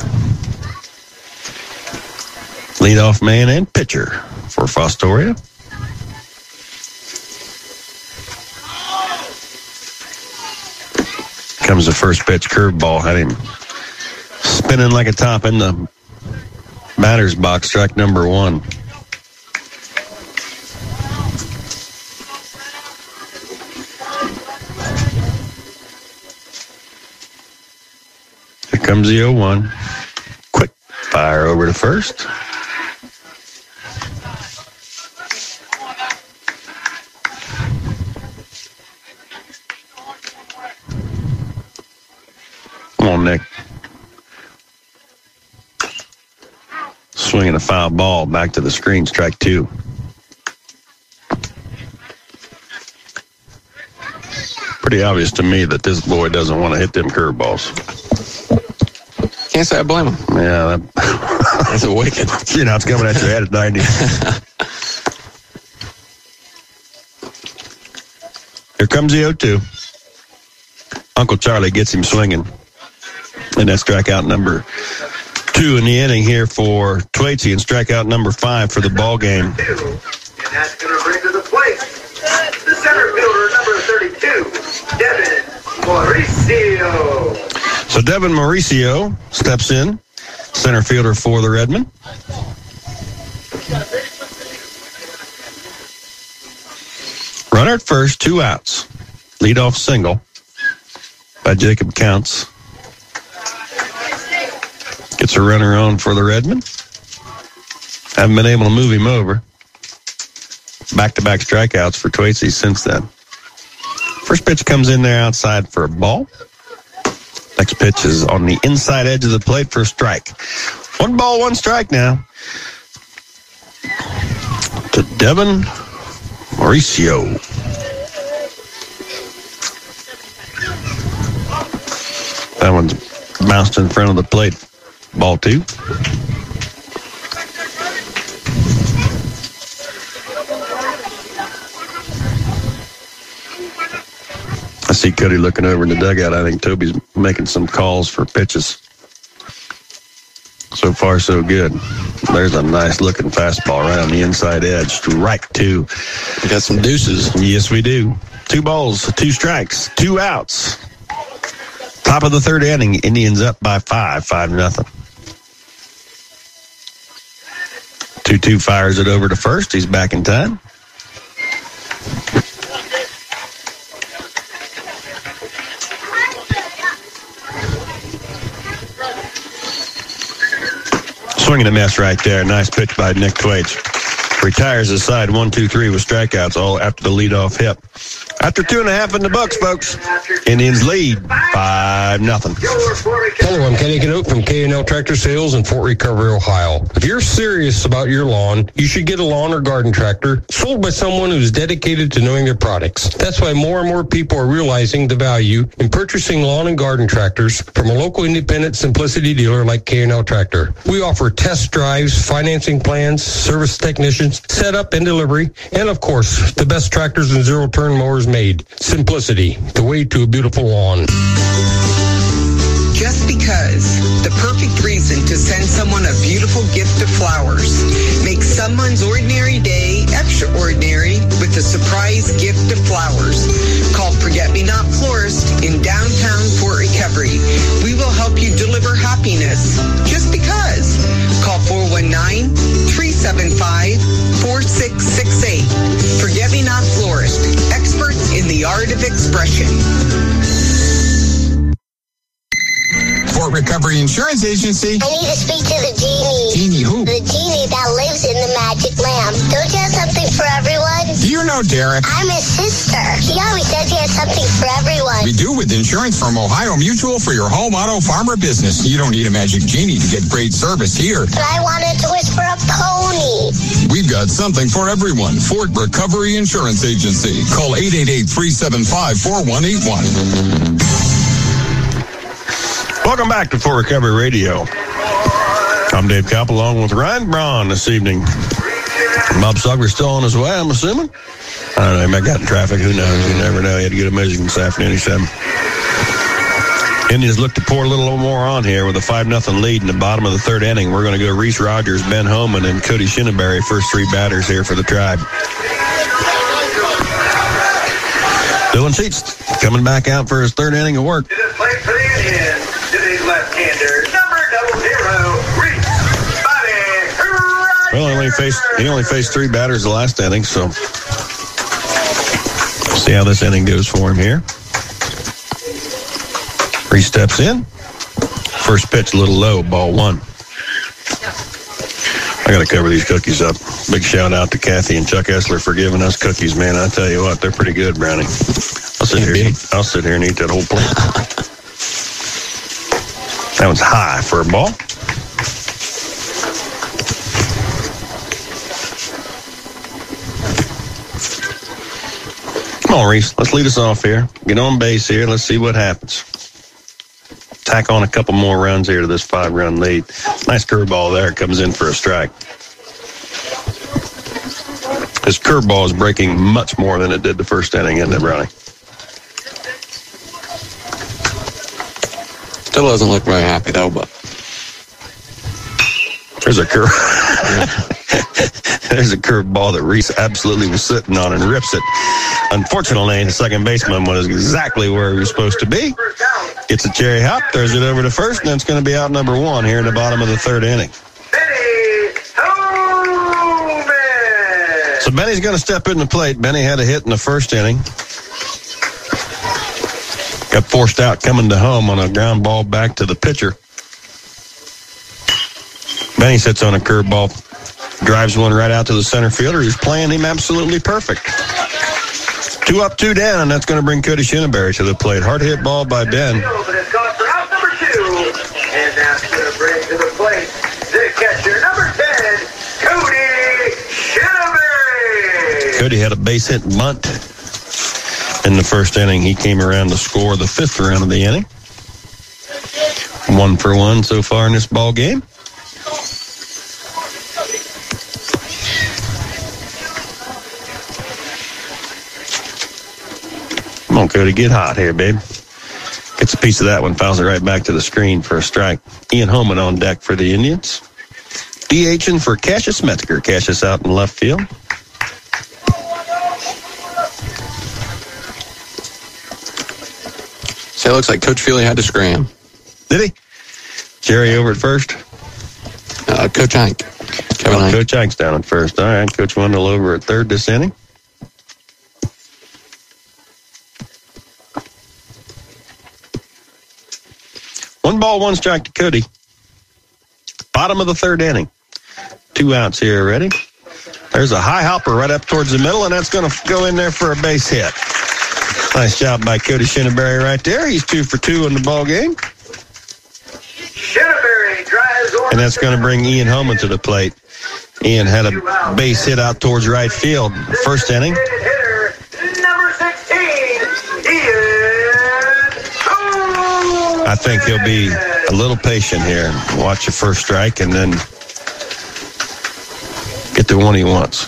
Leadoff man and pitcher for Fostoria. Comes the first pitch curveball. Had him spinning like a top in the Batter's box, strike number 1. Here comes the 0-1. Quick fire over to first. Come on, Nick. Swinging a foul ball back to the screen, strike 2. Pretty obvious to me that this boy doesn't want to hit them curveballs. Can't say I blame him. Yeah, that's a wicked. You know, it's coming at your head at 90. Here comes the 0-2. Uncle Charlie gets him swinging. And that's strikeout number 2 in the inning here for Thwaites, and strikeout number 5 for the ball game. And that's going to bring to the plate the center fielder, number 32, Devin Mauricio. So Devin Mauricio steps in, center fielder for the Redmen. Runner at first, 2 outs. Leadoff single by Jacob Counts. Gets a runner on for the Redmen. Haven't been able to move him over. Back-to-back strikeouts for Thwaites since then. First pitch comes in there outside for a ball. Next pitch is on the inside edge of the plate for a strike. 1 ball, 1 strike now to Devin Mauricio. That one's bounced in front of the plate. Ball 2. I see Cody looking over in the dugout. I think Toby's making some calls for pitches. So far, so good. There's a nice looking fastball right on the inside edge. Strike 2. We got some deuces. Yes, we do. 2 balls, 2 strikes, 2 outs. Top of the 3rd inning, Indians up by 5-0. 2-2 fires it over to first. He's back in time. Swinging a miss right there. Nice pitch by Nick Thwaites. Retires his side 1-2-3 with strikeouts all after the leadoff hit. After 2.5 in the books, folks, Indians lead 5-0. Hello, I'm Kenny Canote from K&L Tractor Sales in Fort Recovery, Ohio. If you're serious about your lawn, you should get a lawn or garden tractor sold by someone who's dedicated to knowing their products. That's why more and more people are realizing the value in purchasing lawn and garden tractors from a local independent Simplicity dealer like K&L Tractor. We offer test drives, financing plans, service technicians, setup and delivery, and of course, the best tractors and zero-turn mowers made. Simplicity, the way to a beautiful lawn. Just because, the perfect reason to send someone a beautiful gift of flowers. Make someone's ordinary day extraordinary with a surprise gift of flowers. Called Forget Me Not Florist in downtown Fort Recovery. We will help you deliver happiness. Just because. Call 419-375-4668. Forget Me Not Florist. Experts in the art of expression. Fort Recovery Insurance Agency. I need to speak to the genie. Genie who? The genie that lives in the magic lamp. Don't you have something for everyone? Do you know Derek? I'm his sister. He always says he has something for everyone. We do with insurance from Ohio Mutual for your home, auto, farm, or business. You don't need a magic genie to get great service here. But I wanted to whisper a pony. We've got something for everyone. Fort Recovery Insurance Agency. Call 888-375-4181. Welcome back to Fort Recovery Radio. I'm Dave Kopp along with Ryan Braun this evening. Bob Sugler's still on his way, I'm assuming. I don't know, he might have got in traffic. Who knows? You never know. He had to get a Michigan this afternoon, he said. Indians look to pour a little more on here with a 5-0 lead in the bottom of the 3rd inning. We're going to go Reese Rogers, Ben Homan, and Cody Shinneberry, first 3 batters here for the Tribe. Dylan Sheets coming back out for his 3rd inning of work. To the plate for the Indians. Today's left-hander, number 00, Reese Bobby Well, he only faced 3 batters the last inning, so see how this inning goes for him here. Reese steps in. First pitch a little low, ball 1. I got to cover these cookies up. Big shout out to Kathy and Chuck Essler for giving us cookies, man. I tell you what, they're pretty good, Brownie. I'll sit here and eat that whole plate. That one's high for a ball. Come on, Reese. Let's lead us off here. Get on base here. Let's see what happens. Tack on a couple more runs here to this 5-run lead. Nice curveball there. Comes in for a strike. His curveball is breaking much more than it did the first inning, isn't it, Brownie? Still doesn't look very happy, though, but... There's a There's a curveball that Reese absolutely was sitting on and rips it. Unfortunately, the second baseman was exactly where he was supposed to be. Gets a cherry hop, throws it over to first, and it's going to be out number 1 here in the bottom of the 3rd inning. So Benny's going to step in the plate. Benny had a hit in the first inning. Got forced out coming to home on a ground ball back to the pitcher. Benny sits on a curveball, drives one right out to the center fielder. He's playing him absolutely perfect. 2 up, 2 down, and that's going to bring Cody Shinneberry to the plate. Hard hit ball by Ben. But it's gone for out number 2, and that's going to bring to the plate the catcher, number 10, Cody Shinneberry. Cody had a base hit bunt in the first inning. He came around to score the 5th run of the inning. 1 for 1 so far in this ball game. Come on, Cody, get hot here, babe. Gets a piece of that one, fouls it right back to the screen for a strike. Ian Homan on deck for the Indians. DHing for Cassius Metzger. Cassius out in left field. So it looks like Coach Feely had to scram. Did he? Jerry over at first? Coach Hank. Kevin Hank. Coach Hank's down at first. All right, Coach Wendell over at third this inning. One ball, 1 strike to Cody. Bottom of the 3rd inning. 2 outs here already. There's a high hopper right up towards the middle, and that's going to go in there for a base hit. Nice job by Cody Shinneberry right there. He's 2 for 2 in the ball game. Shinneberry drives on. And that's going to bring Ian Homan to the plate. Ian had a base hit out towards right field first inning. Hitter, number 16, Ian. I think he'll be a little patient here. Watch the first strike and then get the one he wants.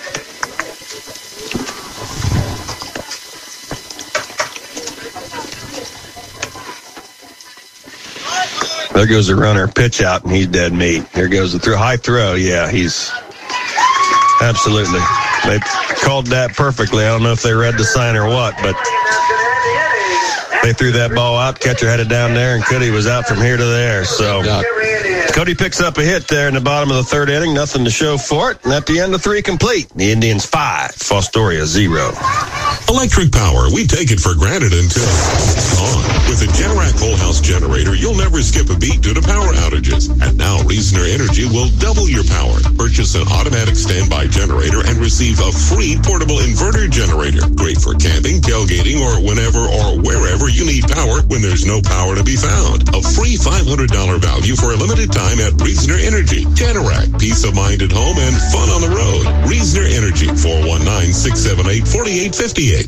There goes the runner, pitch out, and he's dead meat. Here goes the high throw. Yeah, he's absolutely. They called that perfectly. I don't know if they read the sign or what, but they threw that ball out. Catcher had it down there, and Cody was out from here to there. So Cody picks up a hit there in the bottom of the 3rd inning. Nothing to show for it. And at the end of 3 complete, the Indians 5, Fostoria 0. Electric power, we take it for granted until it's gone. With a Generac whole house generator, you'll never skip a beat due to power outages. And now Reasoner Energy will double your power. Purchase an automatic standby generator and receive a free portable inverter generator. Great for camping, tailgating, or whenever or wherever you need power when there's no power to be found. A free $500 value for a limited time at Reasoner Energy. Generac, peace of mind at home and fun on the road. Reasoner Energy, 419-678-4858.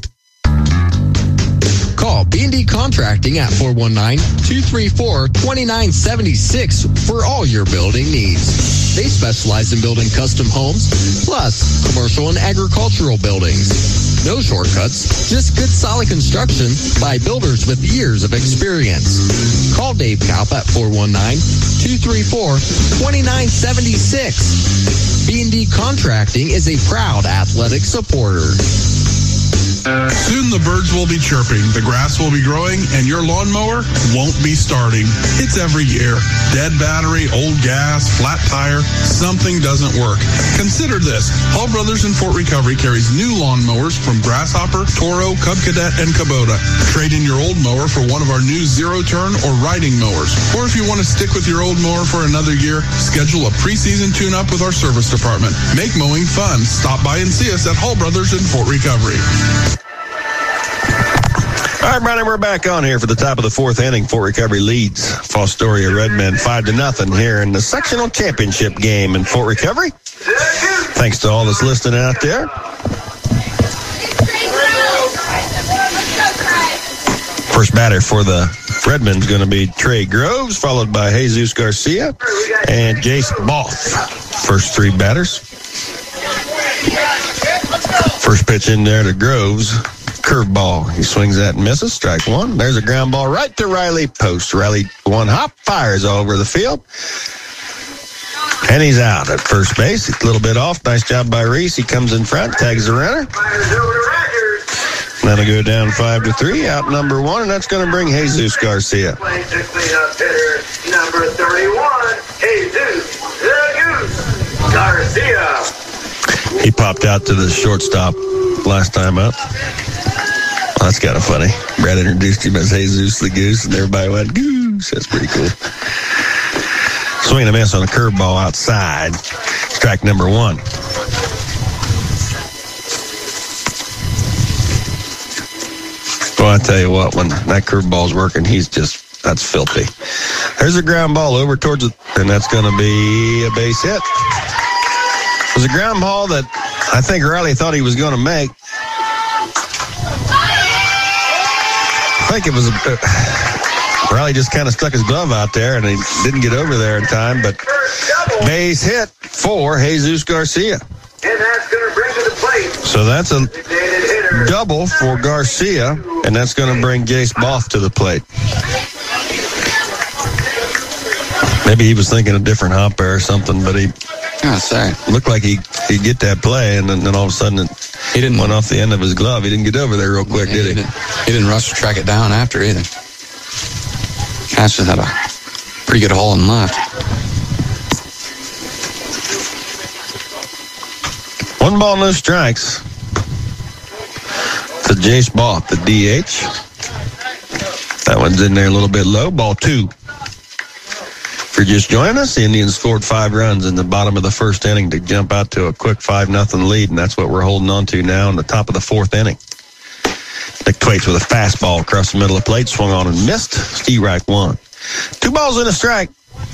Call B&D Contracting at 419-234-2976 for all your building needs. They specialize in building custom homes, plus commercial and agricultural buildings. No shortcuts, just good solid construction by builders with years of experience. Call Dave Kaup at 419-234-2976. B&D Contracting is a proud athletic supporter. Soon the birds will be chirping, the grass will be growing, and your lawnmower won't be starting. It's every year. Dead battery, old gas, flat tire, something doesn't work. Consider this. Hall Brothers in Fort Recovery carries new lawnmowers from Grasshopper, Toro, Cub Cadet, and Kubota. Trade in your old mower for one of our new zero-turn or riding mowers. Or if you want to stick with your old mower for another year, schedule a preseason tune-up with our service department. Make mowing fun. Stop by and see us at Hall Brothers in Fort Recovery. All right, Brownie, we're back on here for the top of the fourth inning. Fort Recovery leads Fostoria Redmen 5-0 here in the sectional championship game in Fort Recovery. Thanks to all that's listening out there. First batter for the Redmen's going to be Trey Groves, followed by Jesus Garcia and Jace Boff. First three batters. First pitch in there to Groves. Curveball. He swings that and misses. Strike one. There's a ground ball right to Riley Post. Riley one hop, fires all over the field. And he's out at first base. A little bit off. Nice job by Reese. He comes in front, tags the runner. That'll go down 5-3. Out number one, and that's going to bring Jesus Garcia. Number 31, Jesus Garcia. He popped out to the shortstop last time up. Well, that's kind of funny. Brad introduced him as Jesus the Goose, and everybody went, Goose. That's pretty cool. Swing and a miss on a curveball outside. Strike number one. Well, I tell you what, when that curveball's working, that's filthy. There's a ground ball over towards it, and that's going to be a base hit. It was a ground ball that I think Riley thought he was going to make. I think it was Riley just kind of stuck his glove out there, and he didn't get over there in time, but base hit for Jesus Garcia. And that's going to bring to the plate. So that's a double for Garcia, and that's going to bring Jace Boff to the plate. Maybe he was thinking a different hop there or something, but he looked like he'd get that play, and then all of a sudden he didn't went off the end of his glove. He didn't get over there real quick, did he? He didn't rush to track it down after either. Cash just had a pretty good haul in left. 1 ball, no strikes to Jace Boff, the DH. That one's in there a little bit low. Ball two. If you're just joining us, the Indians scored 5 runs in the bottom of the first inning to jump out to a quick 5-0 lead, and that's what we're holding on to now in the top of the fourth inning. Nick Thwaites with a fastball across the middle of the plate, swung on and missed. Steve Reich won. 2 balls and a strike.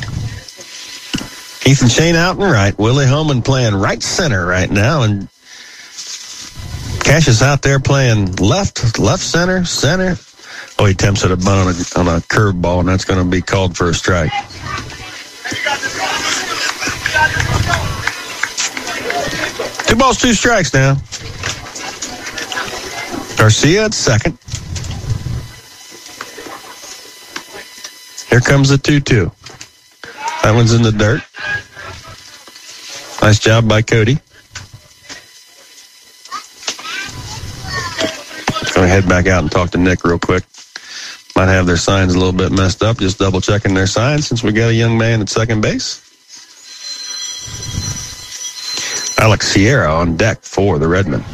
Ethan Shane out and right. Willie Holman playing right center right now, and Cash is out there playing left center. Oh, he attempts at a bunt on a curveball, and that's going to be called for a strike. Two balls, 2 strikes now. Garcia at second. Here comes the 2-2. That one's in the dirt. Nice job by Cody. Going to head back out and talk to Nick real quick. Might have their signs a little bit messed up. Just double checking their signs since we got a young man at second base. Alex Sierra on deck for the Redmen.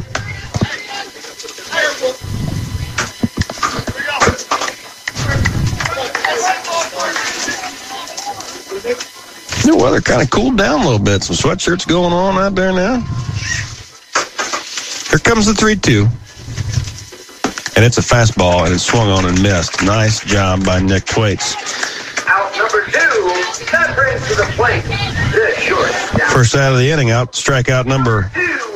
The weather kind of cooled down a little bit. Some sweatshirts going on out there now. Here comes the 3-2. And it's a fastball, and it's swung on and missed. Nice job by Nick Thwaites. Out number 2, that brings to the plate the shortstop. First out of the inning, out strikeout number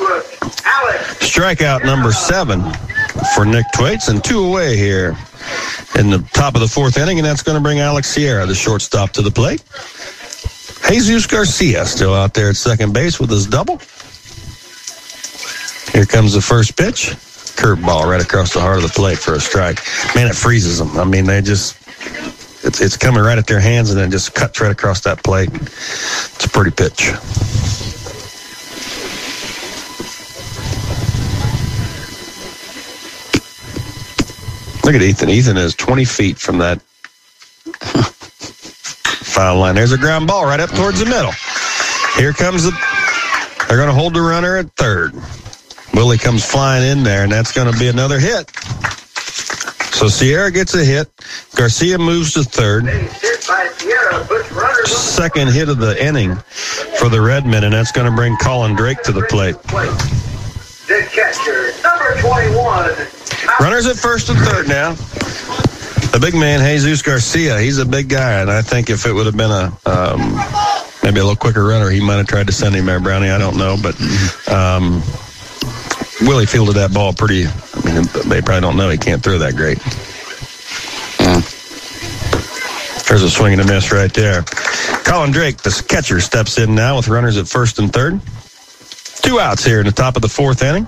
7 for Nick Thwaites, and 2 away here in the top of the fourth inning, and that's going to bring Alex Sierra, the shortstop, to the plate. Jesus Garcia still out there at second base with his double. Here comes the first pitch. Curveball right across the heart of the plate for a strike. Man, it freezes them. I mean, it's coming right at their hands and then just cuts right across that plate. It's a pretty pitch. Look at Ethan. Ethan is 20 feet from that foul line. There's a ground ball right up towards the middle. Here comes they're going to hold the runner at third. Willie comes flying in there, and that's going to be another hit. So Sierra gets a hit. Garcia moves to third. Second hit of the inning for the Redmen, and that's going to bring Colin Drake to the plate. The catcher, number 21. Runners at first and third now. The big man, Jesus Garcia, he's a big guy, and I think if it would have been maybe a little quicker runner, he might have tried to send him there, Brownie. I don't know, but Willie fielded that ball pretty. I mean, they probably don't know he can't throw that great. There's a swing and a miss right there. Colin Drake, the catcher, steps in now with runners at first and third. 2 outs here in the top of the fourth inning.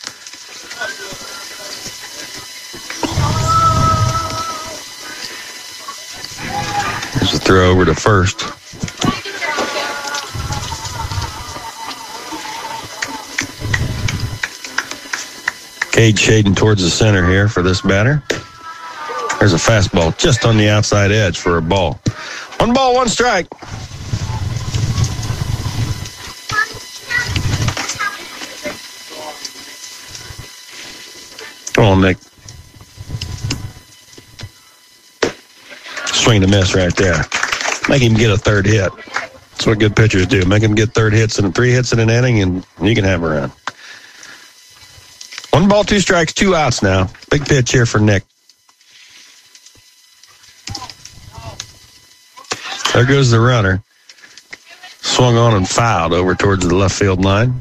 There's a throw over to first. Cage shading towards the center here for this batter. There's a fastball just on the outside edge for a ball. 1 ball, 1 strike. Come on, Nick. Swing and a miss right there. Make him get a third hit. That's what good pitchers do. Make him get 3 hits in an inning, and you can have a run. 1 ball, 2 strikes, 2 outs now. Big pitch here for Nick. There goes the runner. Swung on and fouled over towards the left field line.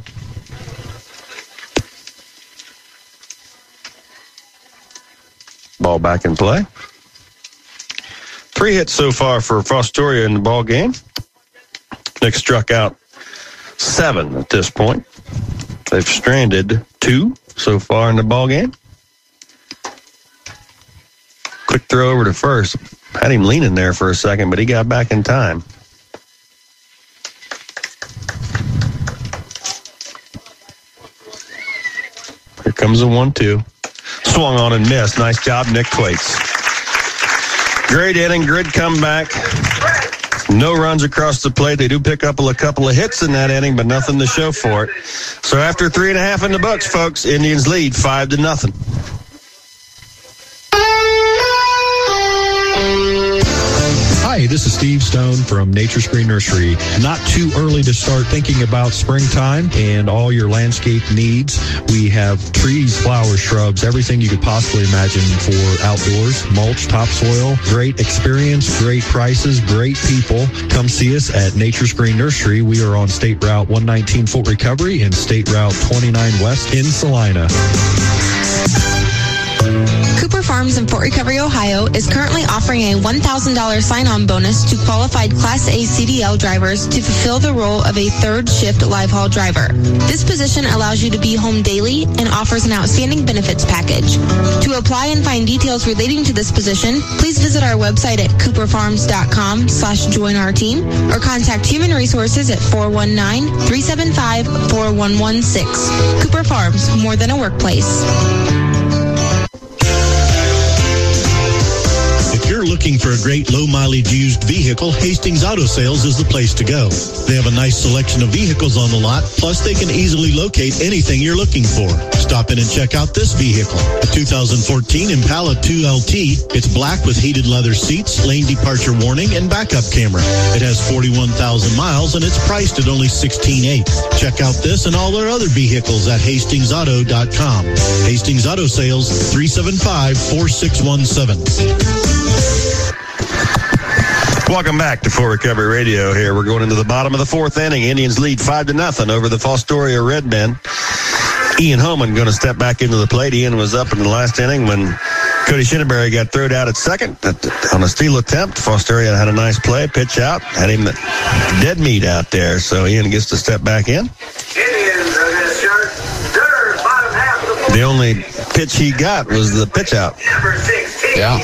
Ball back in play. 3 hits so far for Fostoria in the ball game. Nick struck out 7 at this point. They've stranded 2 so far in the ball game. Quick throw over to first. Had him leaning there for a second, but he got back in time. Here comes a 1-2. Swung on and missed. Nice job, Nick Thwaites. Great inning, good comeback. No runs across the plate. They do pick up a couple of hits in that inning, but nothing to show for it. So after 3.5 in the books, folks, Indians lead 5-0. Hi, this is Steve Stone from Nature's Green Nursery. Not too early to start thinking about springtime and all your landscape needs. We have trees, flowers, shrubs, everything you could possibly imagine for outdoors. Mulch, topsoil, great experience, great prices, great people. Come see us at Nature's Green Nursery. We are on State Route 119 Fort Recovery and State Route 29 West in Salina. Cooper Farms in Fort Recovery, Ohio is currently offering a $1,000 sign-on bonus to qualified Class A CDL drivers to fulfill the role of a third shift live haul driver. This position allows you to be home daily and offers an outstanding benefits package. To apply and find details relating to this position, please visit our website at cooperfarms.com/join our team or contact Human Resources at 419-375-4116. Cooper Farms, more than a workplace. If you're looking for a great low-mileage used vehicle, Hastings Auto Sales is the place to go. They have a nice selection of vehicles on the lot, plus they can easily locate anything you're looking for. Stop in and check out this vehicle. A 2014 Impala 2LT. It's black with heated leather seats, lane departure warning, and backup camera. It has 41,000 miles, and it's priced at only $16,800. Check out this and all their other vehicles at HastingsAuto.com. Hastings Auto Sales, 375-4617. Welcome back to Fort Recovery Radio here. We're going into the bottom of the fourth inning. Indians lead 5-0 over the Fostoria Redmen. Ian Homan going to step back into the plate. Ian was up in the last inning when Cody Shinneberry got thrown out at second on a steal attempt. Fostoria had a nice play, pitch out, had him dead meat out there. So Ian gets to step back in. Indians are going to start third, bottom half of the fourth. The only pitch he got was the pitch out. Number 16. Yeah.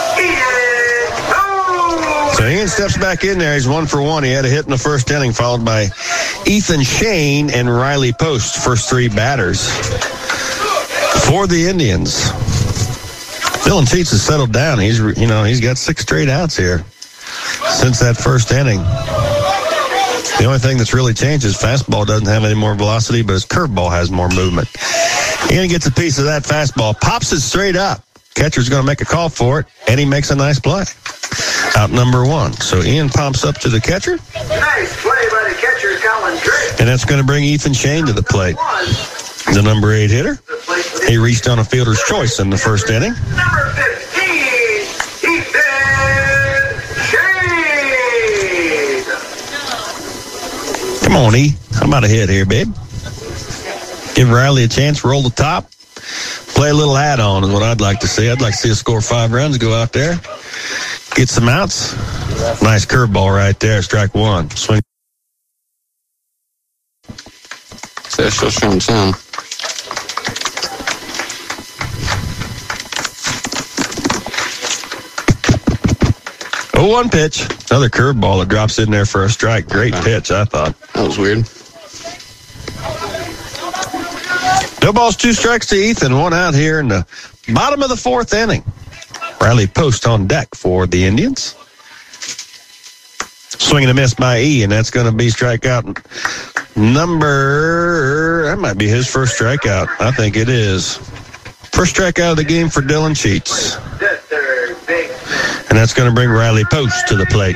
So Ian steps back in there. He's 1 for 1. He had a hit in the first inning, followed by Ethan Shane and Riley Post, first 3 batters for the Indians. Dylan Cheats has settled down. He's got 6 straight outs here since that first inning. The only thing that's really changed is fastball doesn't have any more velocity, but his curveball has more movement. Ian gets a piece of that fastball, pops it straight up. Catcher's going to make a call for it, and he makes a nice play. Out number 1. So Ian pops up to the catcher. Nice play by the catcher, Colin Drake. And that's going to bring Ethan Shane to the plate. The number 8 hitter. He reached on a fielder's choice in the first inning. Number 15, Ethan Shane. Come on, E. How about a hit here, babe? Give Riley a chance, roll the top. Play a little add-on is what I'd like to see. I'd like to see us score 5 runs, go out there, get some outs. Nice curveball right there, strike 1. Swing. So they're still showing 10. Oh, 1 pitch. Another curveball that drops in there for a strike. Great pitch, I thought. That was weird. No balls, 2 strikes to Ethan. 1 out here in the bottom of the 4th inning. Riley Post on deck for the Indians. Swing and a miss by E, and that's going to be strikeout number... That might be his first strikeout. I think it is. First strikeout of the game for Dylan Cheats. And that's going to bring Riley Post to the plate.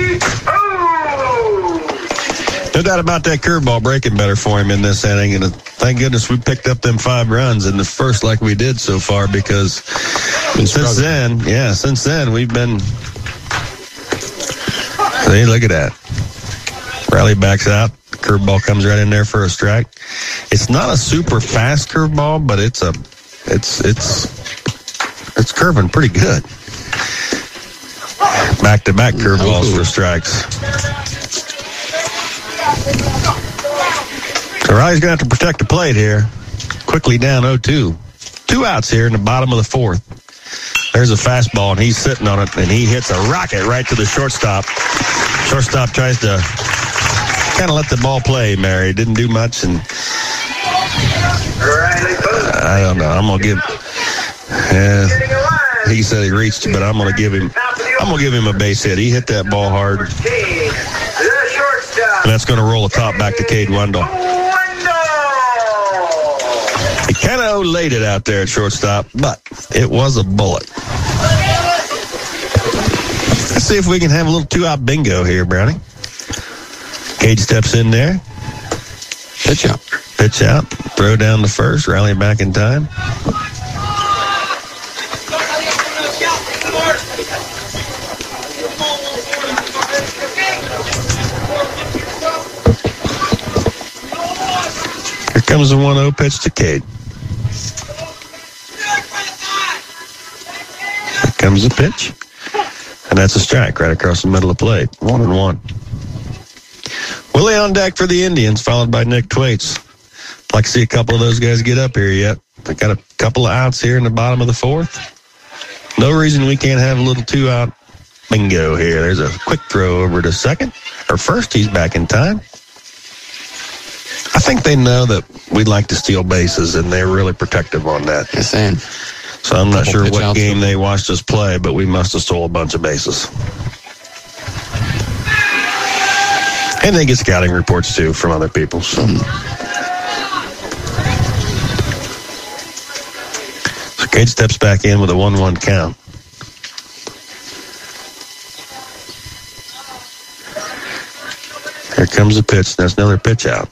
No doubt about that curveball breaking better for him in this inning. And thank goodness we picked up them 5 runs in the first like we did so far, because since then we've been... See, look at that. Riley backs out. Curveball comes right in there for a strike. It's not a super fast curveball, but it's curving pretty good. Back-to-back curveballs for strikes. So Riley's going to have to protect the plate here. Quickly down 0-2. 2 outs here in the bottom of the 4th. There's a fastball, and he's sitting on it, and he hits a rocket right to the shortstop. Shortstop tries to kind of let the ball play, Mary. Didn't do much, and I don't know. I'm going to give... he said he reached, but I'm going to give him a base hit. He hit that ball hard. And that's going to roll the top back to Cade Wendell. He kind of laid it out there at shortstop, but it was a bullet. Let's see if we can have a little 2-out bingo here, Brownie. Cade steps in there. Pitch out. Pitch out. Throw down the first. Riley back in time. Here comes the 1-0 pitch to Cade. Here comes the pitch. And that's a strike right across the middle of the plate. 1-1. Willie on deck for the Indians, followed by Nick Thwaites. Like to see a couple of those guys get up here yet. They got a couple of outs here in the bottom of the 4th. No reason we can't have a little 2-out bingo here. There's a quick throw over to second. Or first, he's back in time. I think they know that we'd like to steal bases, and they're really protective on that. Yes, and so I'm not sure what game they watched us play, but we must have stole a bunch of bases. And they get scouting reports, too, from other people. So Cade steps back in with a 1-1 count. Here comes the pitch. That's another pitch out.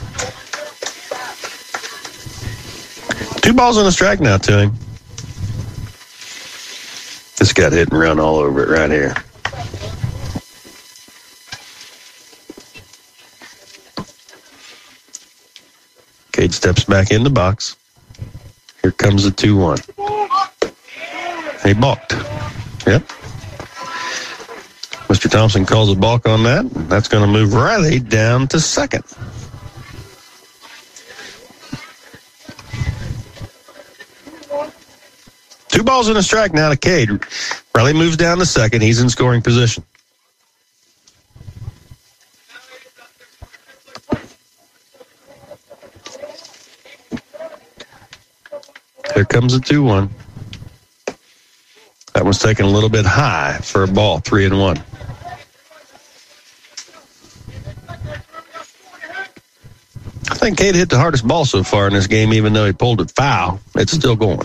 2 balls and a strike now to him. This got hit and run all over it right here. Cade steps back in the box. Here comes the 2-1. He balked. Yep. Mr. Thompson calls a balk on that. That's going to move Riley down to second. Two balls and a strike now to Cade. Riley moves down to second. He's in scoring position. Here comes the 2-1. That one's taken a little bit high for a ball, 3-1. I think Cade hit the hardest ball so far in this game, even though he pulled it foul. It's still going.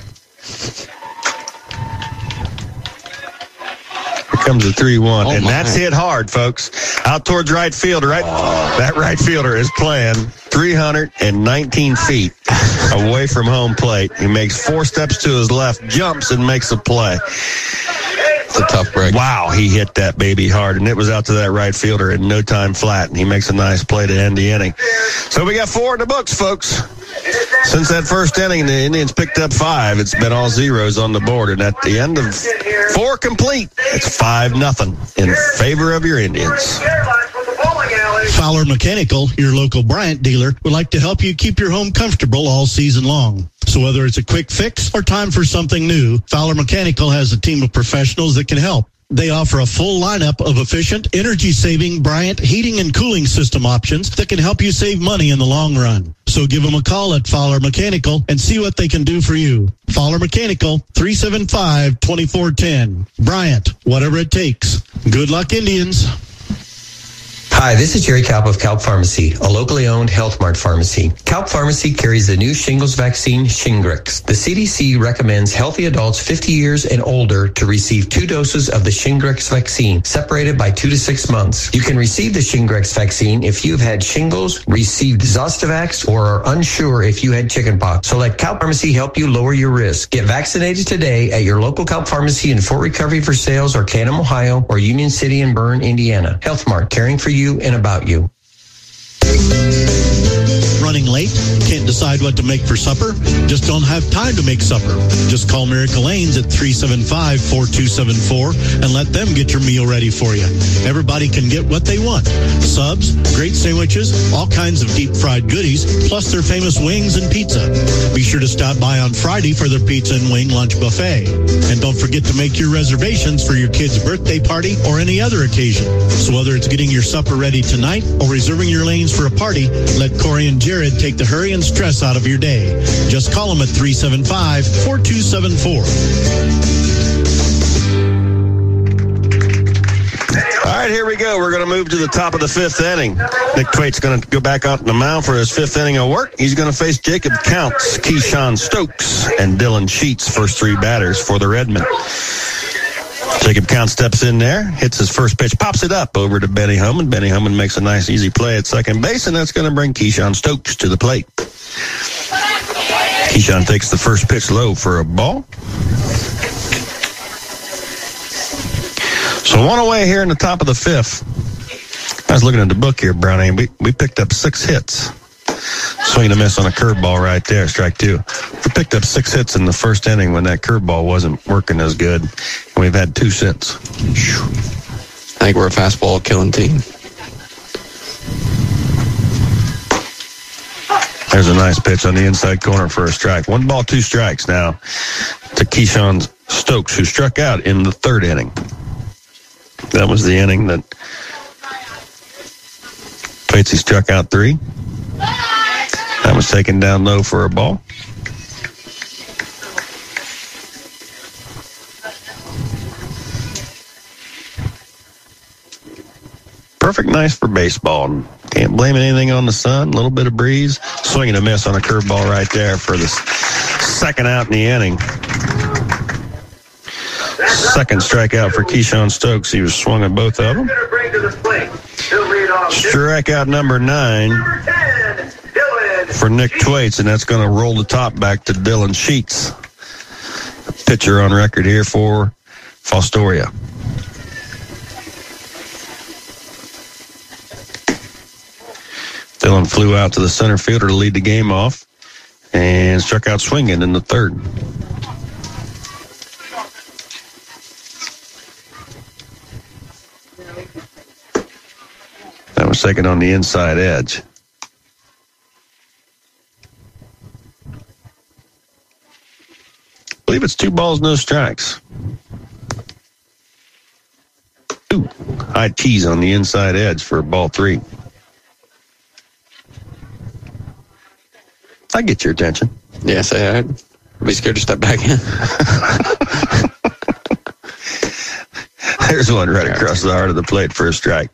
Here comes the 3-1, and that's hit hard, folks. Out towards right field, right? That right fielder is playing 319 feet away from home plate. He makes 4 steps to his left, jumps, and makes a play. It's a tough break. Wow, he hit that baby hard, and it was out to that right fielder in no time flat, and he makes a nice play to end the inning. So we got 4 in the books, folks. Since that first inning, the Indians picked up 5. It's been all zeros on the board, and at the end of 4 complete, it's 5-0 in favor of your Indians. Fowler Mechanical, your local Bryant dealer, would like to help you keep your home comfortable all season long. So whether it's a quick fix or time for something new, Fowler Mechanical has a team of professionals that can help. They offer a full lineup of efficient, energy-saving Bryant heating and cooling system options that can help you save money in the long run. So give them a call at Fowler Mechanical and see what they can do for you. Fowler Mechanical, 375-2410. Bryant, whatever it takes. Good luck, Indians. Hi, this is Jerry Kalp of Kalp Pharmacy, a locally owned Health Mart pharmacy. Kalp Pharmacy carries the new shingles vaccine, Shingrix. The CDC recommends healthy adults 50 years and older to receive 2 doses of the Shingrix vaccine, separated by 2 to 6 months. You can receive the Shingrix vaccine if you've had shingles, received Zostavax, or are unsure if you had chickenpox. So let Kalp Pharmacy help you lower your risk. Get vaccinated today at your local Kalp Pharmacy in Fort Recovery for Sales or Canham, Ohio, or Union City and Bern, Indiana. Health Mart, caring for you and about you. Running late? Can't decide what to make for supper? Just don't have time to make supper. Just call Miracle Lanes at 375-4274 and let them get your meal ready for you. Everybody can get what they want. Subs, great sandwiches, all kinds of deep fried goodies, plus their famous wings and pizza. Be sure to stop by on Friday for their pizza and wing lunch buffet. And don't forget to make your reservations for your kid's birthday party or any other occasion. So whether it's getting your supper ready tonight or reserving your lanes for a party, let Corey and Jared take the hurry and stress out of your day. Just call them at 375-4274. All right, here we go. We're going to move to the top of the 5th inning. Nick Twait's going to go back out on the mound for his 5th inning of work. He's going to face Jacob Counts, Keyshawn Stokes, and Dylan Sheets, first 3 batters for the Redmen. Jacob Count steps in there, hits his first pitch, pops it up over to Benny Hummon. Benny Hummon makes a nice, easy play at second base, and that's going to bring Keyshawn Stokes to the plate. Keyshawn takes the first pitch low for a ball. So 1 away here in the top of the 5th. I was looking at the book here, Brownie. We picked up 6 hits. Swing and a miss on a curveball right there, strike 2. We picked up 6 hits in the first inning when that curveball wasn't working as good. And we've had 2 since. I think we're a fastball killing team. There's a nice pitch on the inside corner for a strike. 1 ball, 2 strikes now to Keyshawn Stokes, who struck out in the 3rd inning. That was the inning that Patesy struck out 3. That was taken down low for a ball. Perfect night for baseball. Can't blame anything on the sun. A little bit of breeze. Swing and a miss on a curveball right there for the 2nd out in the inning. 2nd strikeout for Keyshawn Stokes. He was swung at both of them. Strikeout number 9 for Nick Twaits, and that's going to roll the top back to Dylan Sheets, pitcher on record here for Fostoria. Dylan flew out to the center fielder to lead the game off and struck out swinging in the 3rd. That was second on the inside edge. I believe it's 2 balls, no strikes. Ooh, high tease on the inside edge for ball 3. I get your attention. Yes, I'd be scared to step back in. There's one right across the heart of the plate for a strike.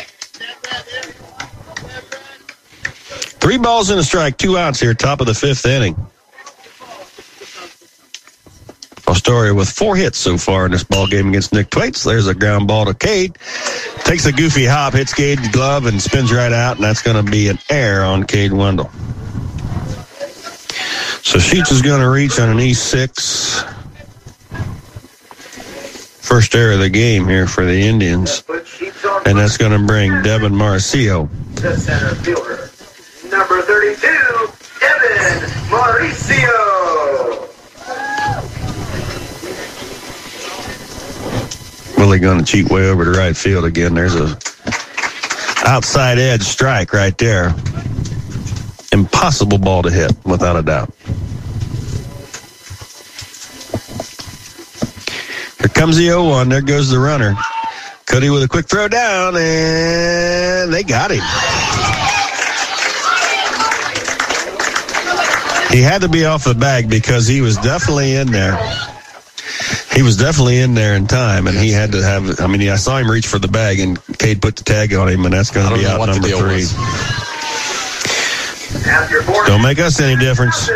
3 balls and a strike, 2 outs here, top of the 5th inning. Astoria with 4 hits so far in this ball game against Nick Thwaites. There's a ground ball to Cade. Takes a goofy hop, hits Cade's glove, and spins right out, and that's going to be an error on Cade Wendell. So Sheets is going to reach on an E6. First error of the game here for the Indians. And that's going to bring Devin Mauricio. The center fielder, number 32, Devin Mauricio. Willie going to cheat way over to right field again. There's a outside edge strike right there. Impossible ball to hit, without a doubt. Here comes the 0-1. There goes the runner. Cody with a quick throw down, and they got him. He had to be off the bag because he was definitely in there. He was definitely in there in time, and he had to have, I saw him reach for the bag, and Cade put the tag on him, and that's going to be out number 3. Don't make us any difference.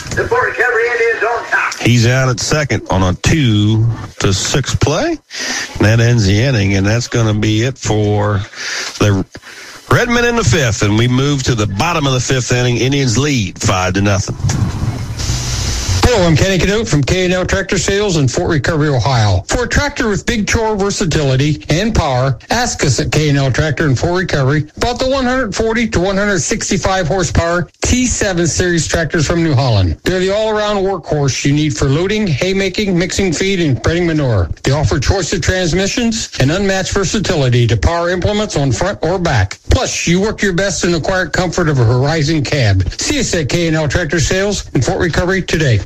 He's out at second on a 2-6 play. And that ends the inning, and that's going to be it for the Redmen in the 5th. And we move to the bottom of the 5th inning. Indians lead 5-0. Hello, I'm Kenny Canute from K&L Tractor Sales in Fort Recovery, Ohio. For a tractor with big chore versatility and power, ask us at K&L Tractor in Fort Recovery about the 140 to 165 horsepower T7 series tractors from New Holland. They're the all-around workhorse you need for loading, haymaking, mixing feed, and spreading manure. They offer choice of transmissions and unmatched versatility to power implements on front or back. Plus, you work your best in the quiet comfort of a Horizon cab. See us at K&L Tractor Sales in Fort Recovery today.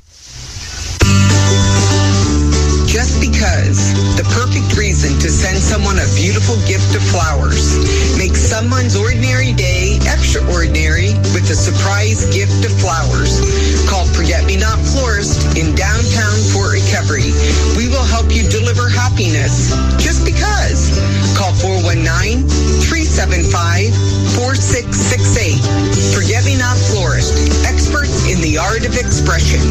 Just because, the perfect reason to send someone a beautiful gift of flowers. Make someone's ordinary day extraordinary with a surprise gift of flowers. Called Forget Me Not Florist in downtown Fort Recovery. We will help you deliver happiness just because. Call 419-375-4668. Forget Me Not Florist, experts in the art of expression.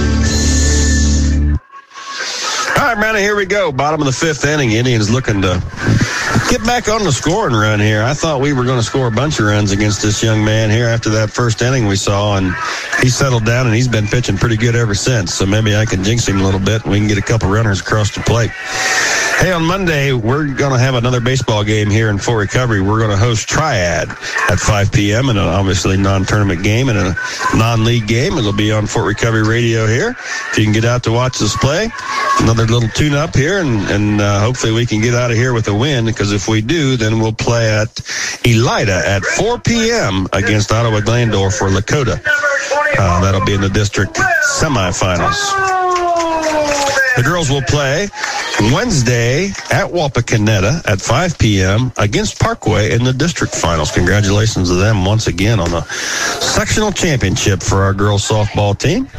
All right, Brandon, here we go. Bottom of the 5th inning. Indians looking to get back on the scoring run here. I thought we were going to score a bunch of runs against this young man here after that first inning we saw, and he settled down, and he's been pitching pretty good ever since. So maybe I can jinx him a little bit, and we can get a couple runners across the plate. Hey, on Monday, we're going to have another baseball game here in Fort Recovery. We're going to host Triad at 5 p.m. and an obviously non-tournament game and a non-league game. It'll be on Fort Recovery Radio here. If you can get out to watch us play, another little tune-up here, and hopefully we can get out of here with a win, because if we do, then we'll play at Elida at 4 p.m. against Ottawa Glandorf for Lakota. That'll be in the district semifinals. The girls will play Wednesday at Wapakoneta at 5 p.m. against Parkway in the district finals. Congratulations to them once again on the sectional championship for our girls softball team.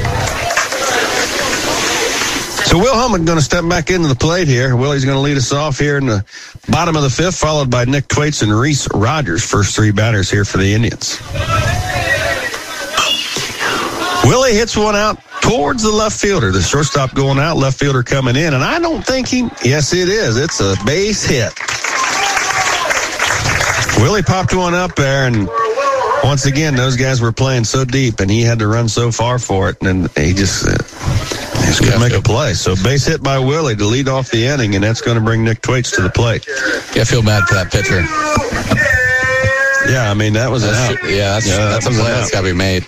So Will Hummon going to step back into the plate here. Willie's going to lead us off here in the bottom of the 5th, followed by Nick Thwaites and Reese Rogers, first 3 batters here for the Indians. Willie hits one out towards the left fielder. The shortstop going out, left fielder coming in, and I don't think yes, it is. It's a base hit. Willie popped one up there, and once again, those guys were playing so deep, and he had to run so far for it, and he just couldn't make a play. So base hit by Willie to lead off the inning, and that's going to bring Nick Thwaites to the plate. Yeah, I feel bad for that pitcher. Yeah, I mean, that was an out. Yeah, that's a play that's got to be made.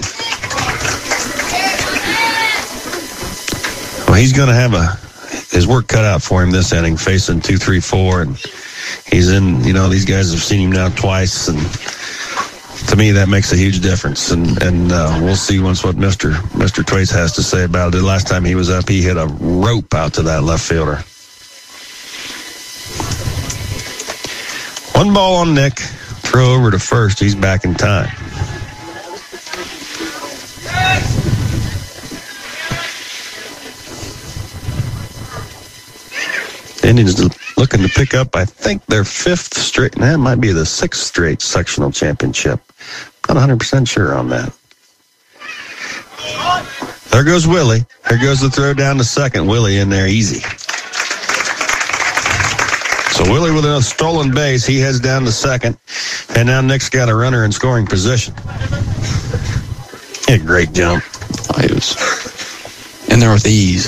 Well, he's going to have his work cut out for him this inning, facing 2-3-4, and he's in. These guys have seen him now twice, and to me that makes a huge difference. And we'll see what Mr. Thwaites has to say about it. The last time he was up, he hit a rope out to that left fielder. 1 ball on Nick. Throw over to first. He's back in time. Indians looking to pick up, I think, their 5th straight, that might be the 6th straight sectional championship. Not 100% sure on that. There goes Willie. There goes the throw down to second. Willie in there easy. So Willie with a stolen base. He heads down to second. And now Nick's got a runner in scoring position. A great jump. Oh, he was in there with ease.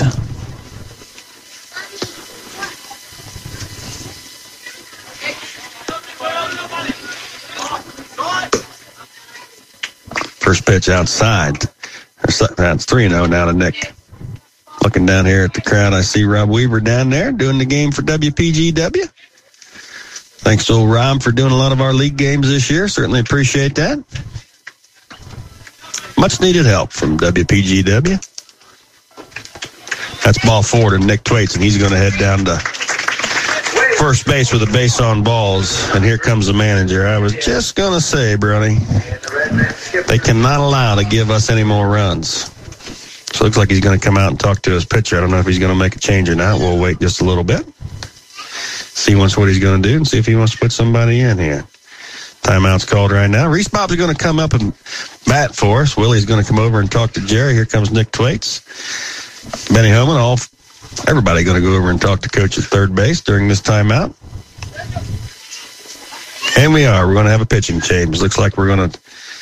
First pitch outside. That's 3-0 now to Nick. Looking down here at the crowd, I see Rob Weaver down there doing the game for WPGW. Thanks to old Rob for doing a lot of our league games this year. Certainly appreciate that. Much needed help from WPGW. That's ball 4 to Nick Thwaites, and he's going to head down to first base with a base on balls. And here comes the manager. I was just going to say, Brownie, they cannot allow to give us any more runs. So it looks like he's going to come out and talk to his pitcher. I don't know if he's going to make a change or not. We'll wait just a little bit. See what he's going to do and see if he wants to put somebody in here. Timeout's called right now. Reese Bob's going to come up and bat for us. Willie's going to come over and talk to Jerry. Here comes Nick Thwaites. Benny Homan, everybody going to go over and talk to coach at third base during this timeout. And we are. We're going to have a pitching change. Looks like we're going to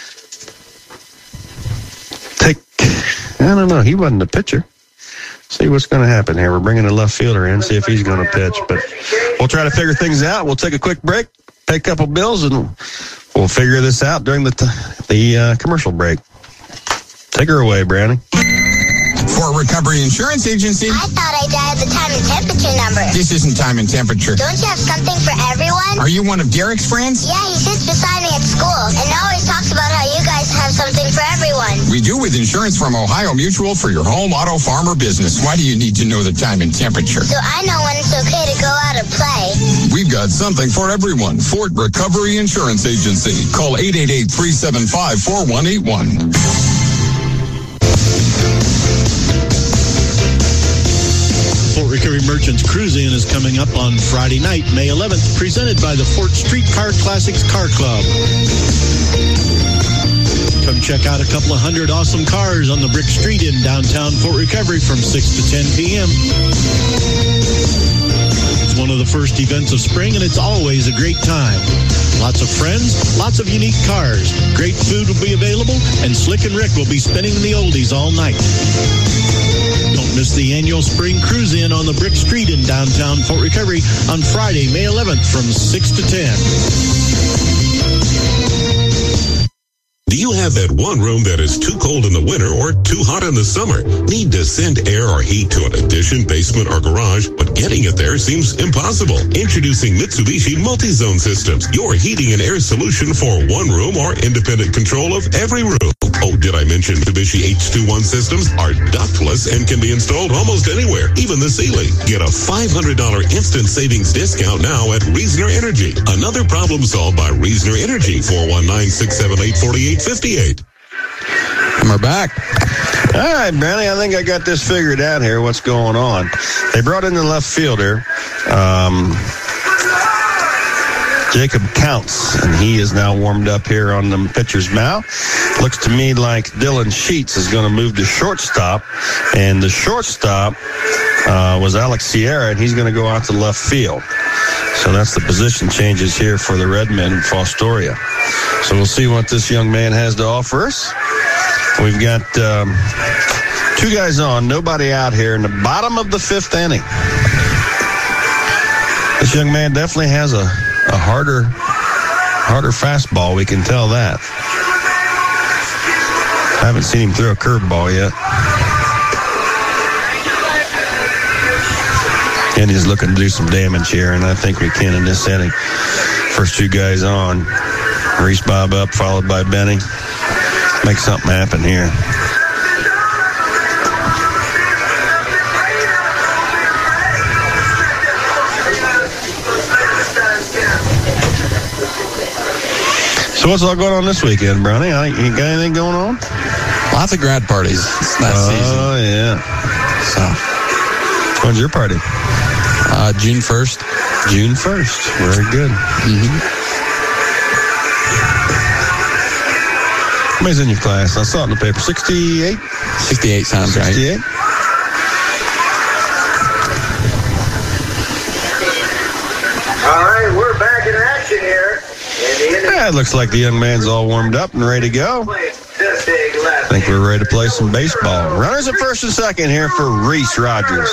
take, I don't know, he wasn't the pitcher. See what's going to happen here. We're bringing a left fielder in, see if he's going to pitch. But we'll try to figure things out. We'll take a quick break, pay a couple bills, and we'll figure this out during the commercial break. Take her away, Brownie. Fort Recovery Insurance Agency. I thought I dialed the time and temperature number. This isn't time and temperature. Don't you have something for everyone? Are you one of Derek's friends? Yeah, he sits beside me at school and always talks about how you guys have something for everyone. We do with insurance from Ohio Mutual for your home, auto, farm, or business. Why do you need to know the time and temperature? So I know when it's okay to go out and play. We've got something for everyone. Fort Recovery Insurance Agency. Call 888-375-4181. Fort Recovery Merchants Cruise-In is coming up on Friday night, May 11th, presented by the Fort Streetcar Classics Car Club. Come check out a couple of 100 awesome cars on the Brick Street in downtown Fort Recovery from 6 to 10 p.m. It's one of the first events of spring, and it's always a great time. Lots of friends, lots of unique cars. Great food will be available, and Slick and Rick will be spinning the oldies all night. Don't miss the annual Spring Cruise-In on the Brick Street in downtown Fort Recovery on Friday, May 11th from 6 to 10. Do you have that one room that is too cold in the winter or too hot in the summer? Need to send air or heat to an addition, basement, or garage, but getting it there seems impossible? Introducing Mitsubishi Multi-Zone Systems, your heating and air solution for one room or independent control of every room. Oh, did I mention Mitsubishi H21 systems are ductless and can be installed almost anywhere, even the ceiling. Get a $500 instant savings discount now at Reasoner Energy. Another problem solved by Reasoner Energy, 419-678-4858. And we're back. All right, Brownie, I think I got this figured out here, what's going on. They brought in the left fielder, Jacob Counts, and he is now warmed up here on the pitcher's mound. Looks to me like Dylan Sheets is going to move to shortstop, and the shortstop was Alex Sierra, and he's going to go out to left field. So that's the position changes here for the Redmen in Fostoria. So we'll see what this young man has to offer us. We've got two guys on, nobody out here in the bottom of the fifth inning. This young man definitely has a harder fastball, we can tell that. I haven't seen him throw a curveball yet. And he's looking to do some damage here, and I think we can in this inning. First two guys on. Reese Bob up, followed by Benny. Make something happen here. So what's all going on this weekend, Brownie? You got anything going on? Lots of grad parties that season. Oh, yeah. So, when's your party? June 1st. June 1st. Very good. How many's in your class? I saw it in the paper. 68? 68 sounds right. 68? All right, we're back in action here. Yeah, it looks like the young man's all warmed up and ready to go. I think we're ready to play some baseball. Runners at first and second here for Reese Rogers.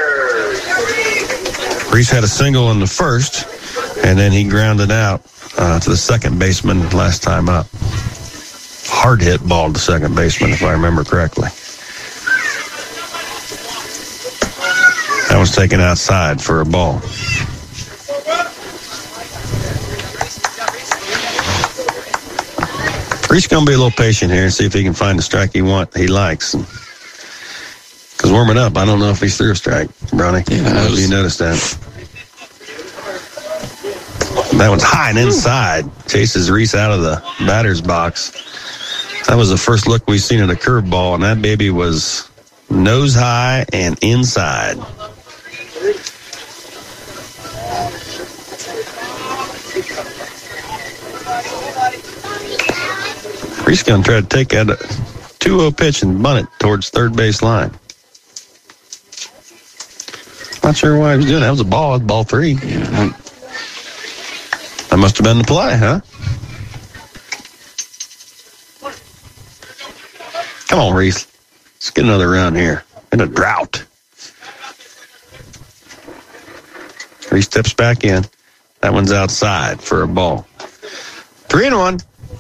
Reese had a single in the first, and then he grounded out to the second baseman last time up. Hard hit ball to second baseman, if I remember correctly. That was taken outside for a ball. Reese going to be a little patient here and see if he can find the strike he likes. Because warming up, I don't know if he's through a strike, Bronny. Yeah, I don't know if you noticed that. That one's high and inside. Chases Reese out of the batter's box. That was the first look we've seen at a curveball, and that baby was nose high and inside. Reese going to try to take that 2-0 pitch and bunt it towards third base line. Not sure why he was doing that. That was a ball. Ball 3. Yeah. That must have been the play, huh? Come on, Reese. Let's get another run here. In a drought. Reese steps back in. That one's outside for a ball. 3-1.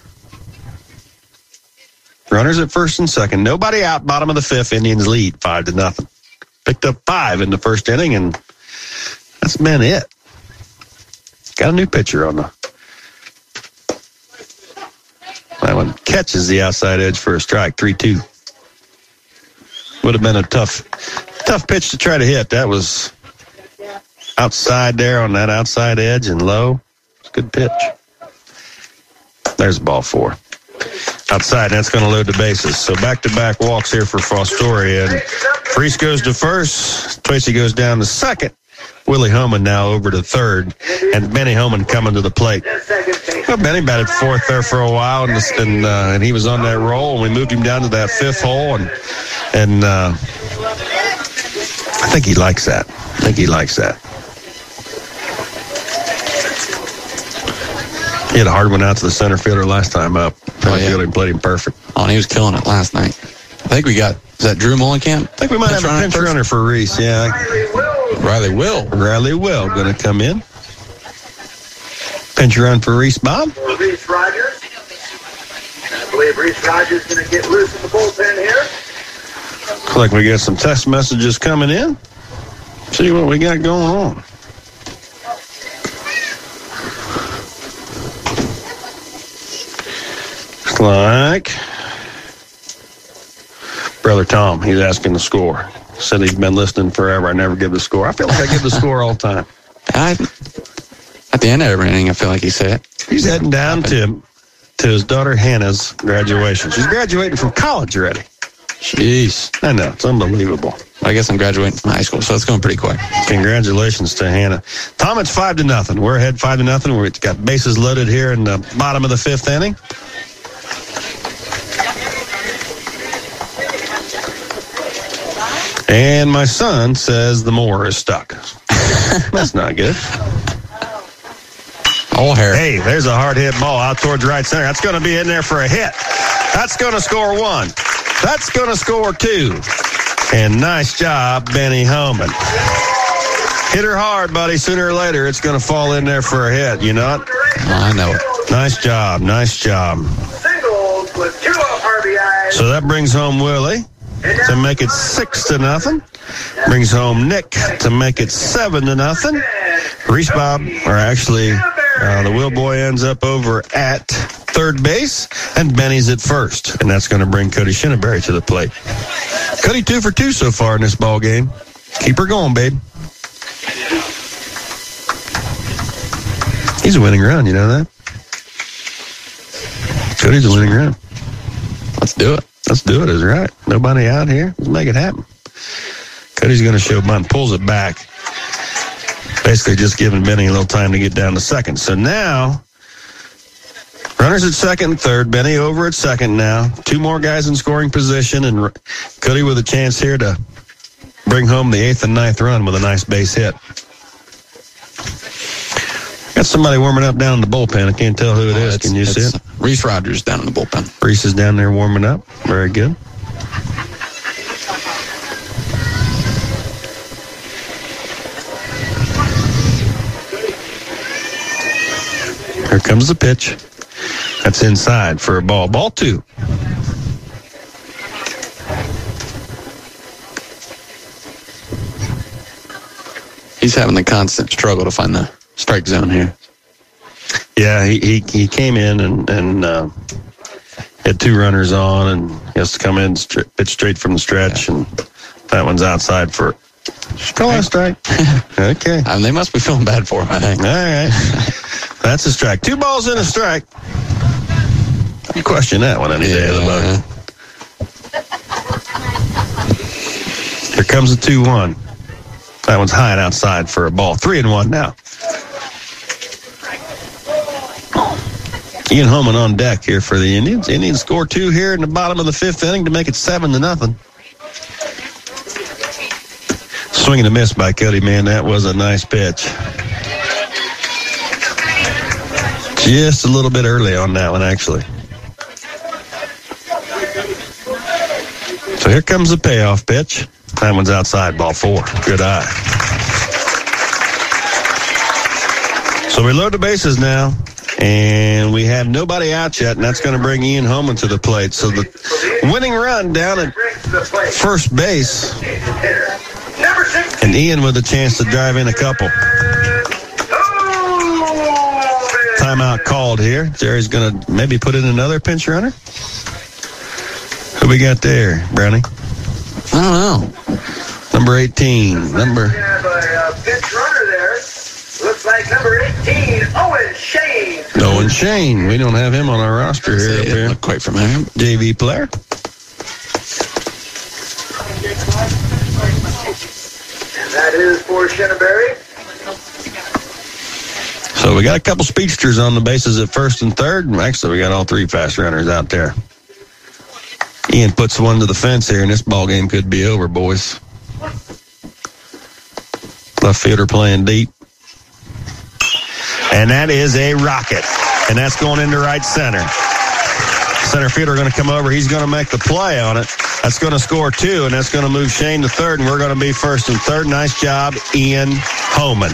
Runners at first and second. Nobody out. Bottom of the fifth. Indians lead 5-0. Picked up 5 in the first inning, and that's been it. Got a new pitcher on the. That one catches the outside edge for a strike. 3-2. Would have been a tough pitch to try to hit. That was outside there on that outside edge and low. It's a good pitch. There's ball 4. Outside, that's going to load the bases. So back-to-back walks here for Fostoria. And Reese goes to first. Tracy goes down to second. Willie Homan now over to third. And Benny Homan coming to the plate. Well, Benny batted fourth there for a while, and he was on that roll. And we moved him down to that fifth hole. And I think he likes that. He had a hard one out to the center fielder last time up. Fielder played him perfect. Oh, and he was killing it last night. I think we got, is that Drew Mullenkamp? I think we might have a pinch runner for Reese, yeah. Riley Will going to come in. Pinch run for Reese Bob. Reese Rogers. I believe Reese Rogers is going to get loose in the bullpen here. Looks like we got some text messages coming in. See what we got going on. Like Brother Tom, he's asking the score. Said he's been listening forever. I never give the score. I feel like I give the score all the time. At the end of every inning, I feel like he said it. He's heading down to his daughter Hannah's graduation. She's graduating from college already. Jeez. I know, it's unbelievable. I guess I'm graduating from high school, so it's going pretty quick. Congratulations to Hannah. Tom, it's 5-0. We're ahead 5-0. We've got bases loaded here in the bottom of the fifth inning. And my son says the mower is stuck. That's not good. All hair. Hey, there's a hard hit ball out towards right center. That's going to be in there for a hit. That's going to score 1. That's going to score 2. And nice job, Benny Homan. Hit her hard, buddy. Sooner or later, it's going to fall in there for a hit. You know it? I know it. Nice job. Singles with 2 RBIs. So that brings home Willie to make it 6-0. Brings home Nick to make it 7-0. Reese Bob, or actually the Will Boy, ends up over at third base, and Benny's at first. And that's going to bring Cody Shinneberry to the plate. Cody 2 for 2 so far in this ball game. Keep her going, babe. He's a winning run, you know that? Cody's a winning run. Let's do it. Let's do it is right. Nobody out here. Let's make it happen. Cody's going to show bunt. Pulls it back. Basically just giving Benny a little time to get down to second. So now, runners at second and third. Benny over at second now. 2 more guys in scoring position, and Cody with a chance here to bring home the 8th and 9th run with a nice base hit. Got somebody warming up down in the bullpen. I can't tell who it is. Can you see it? Reese Rogers down in the bullpen. Reese is down there warming up. Very good. Here comes the pitch. That's inside for a ball. Ball 2. He's having the constant struggle to find the strike zone here. Yeah, he came in and had 2 runners on, and he has to come in pitch straight from the stretch, and that one's outside for call it a strike. Okay. They must be feeling bad for him, I think. All right. That's a strike. 2 balls and a strike. You question that one any day of the month. Here comes the 2-1. That one's high and outside for a ball. 3-1 now. Ian Homan on deck here for the Indians. Indians score 2 here in the bottom of the 5th inning to make it 7-0. Swing and a miss by Cody, man. That was a nice pitch. Just a little bit early on that one, actually. So here comes the payoff pitch. That one's outside, ball 4. Good eye. So we load the bases now, and we have nobody out yet, and that's going to bring Ian Homan to the plate. So the winning run down at first base, and Ian with a chance to drive in a couple. Timeout called here. Jerry's going to maybe put in another pinch runner. Who we got there, Brownie? I don't know. Number 18. We have a pinch runner there. Looks like number 18, Owen Shane. Owen Shane. We don't have him on our roster here. Up here. Look quite familiar. JV player. And that is for Shinneberry. So we got a couple speedsters on the bases at first and third. Actually, we got all 3 fast runners out there. Ian puts one to the fence here, and this ball game could be over, boys. Left fielder playing deep. And that is a rocket. And that's going into right center. Center fielder going to come over. He's going to make the play on it. That's going to score 2, and that's going to move Shane to third, and we're going to be first and third. Nice job, Ian Homan.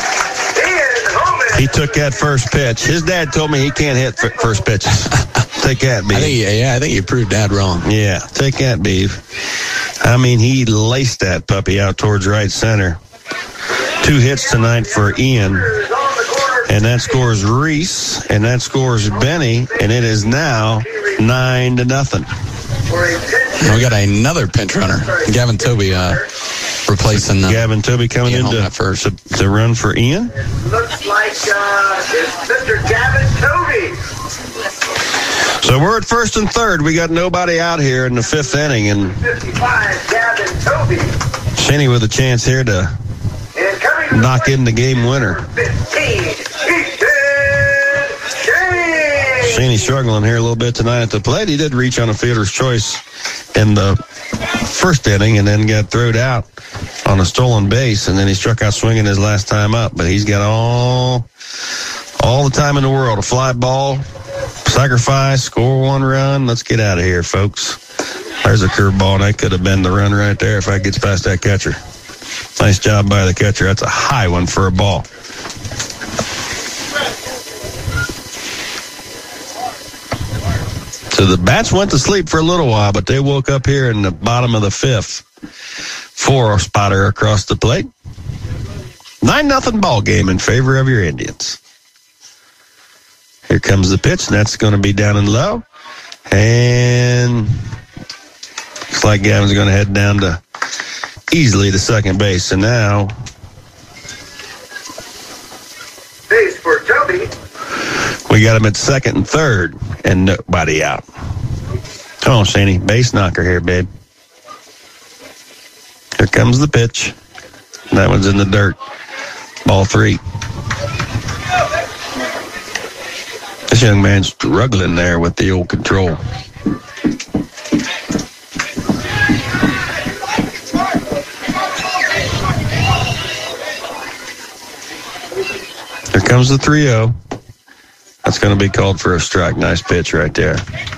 He took that first pitch. His dad told me he can't hit first pitches. Take that, Beef. I think you proved Dad wrong. Yeah, take that, Beef. I mean, he laced that puppy out towards right center. 2 hits tonight for Ian. And that scores Reese, and that scores Benny, and it is now 9-0. And we got another pinch runner, Gavin Toby, replacing Gavin Toby coming in to run for Ian. Looks like it's Mr. Gavin Toby. So we're at first and third. We got nobody out here in the 5th inning, and 55, Gavin Toby. Shaney with a chance here to knock in the game winner. 15, Shaney struggling here a little bit tonight at the plate. He did reach on a fielder's choice in the first inning and then got thrown out on a stolen base, and then he struck out swinging his last time up. But he's got all the time in the world. A fly ball, sacrifice, score 1 run. Let's get out of here, folks. There's a curveball, and that could have been the run right there if I gets past that catcher. Nice job by the catcher. That's a high one for a ball. So the bats went to sleep for a little while, but they woke up here in the bottom of the 5th. 4-spotter across the plate. 9-0 ball game in favor of your Indians. Here comes the pitch, and that's going to be down and low. And looks like Gavin's going to head down to easily to second base. And now base for Toby. We got him at second and third, and nobody out. Come on, Shaney. Base knocker here, babe. Here comes the pitch. That one's in the dirt. Ball 3. This young man's struggling there with the old control. Here comes the 3-0. That's going to be called for a strike. Nice pitch right there.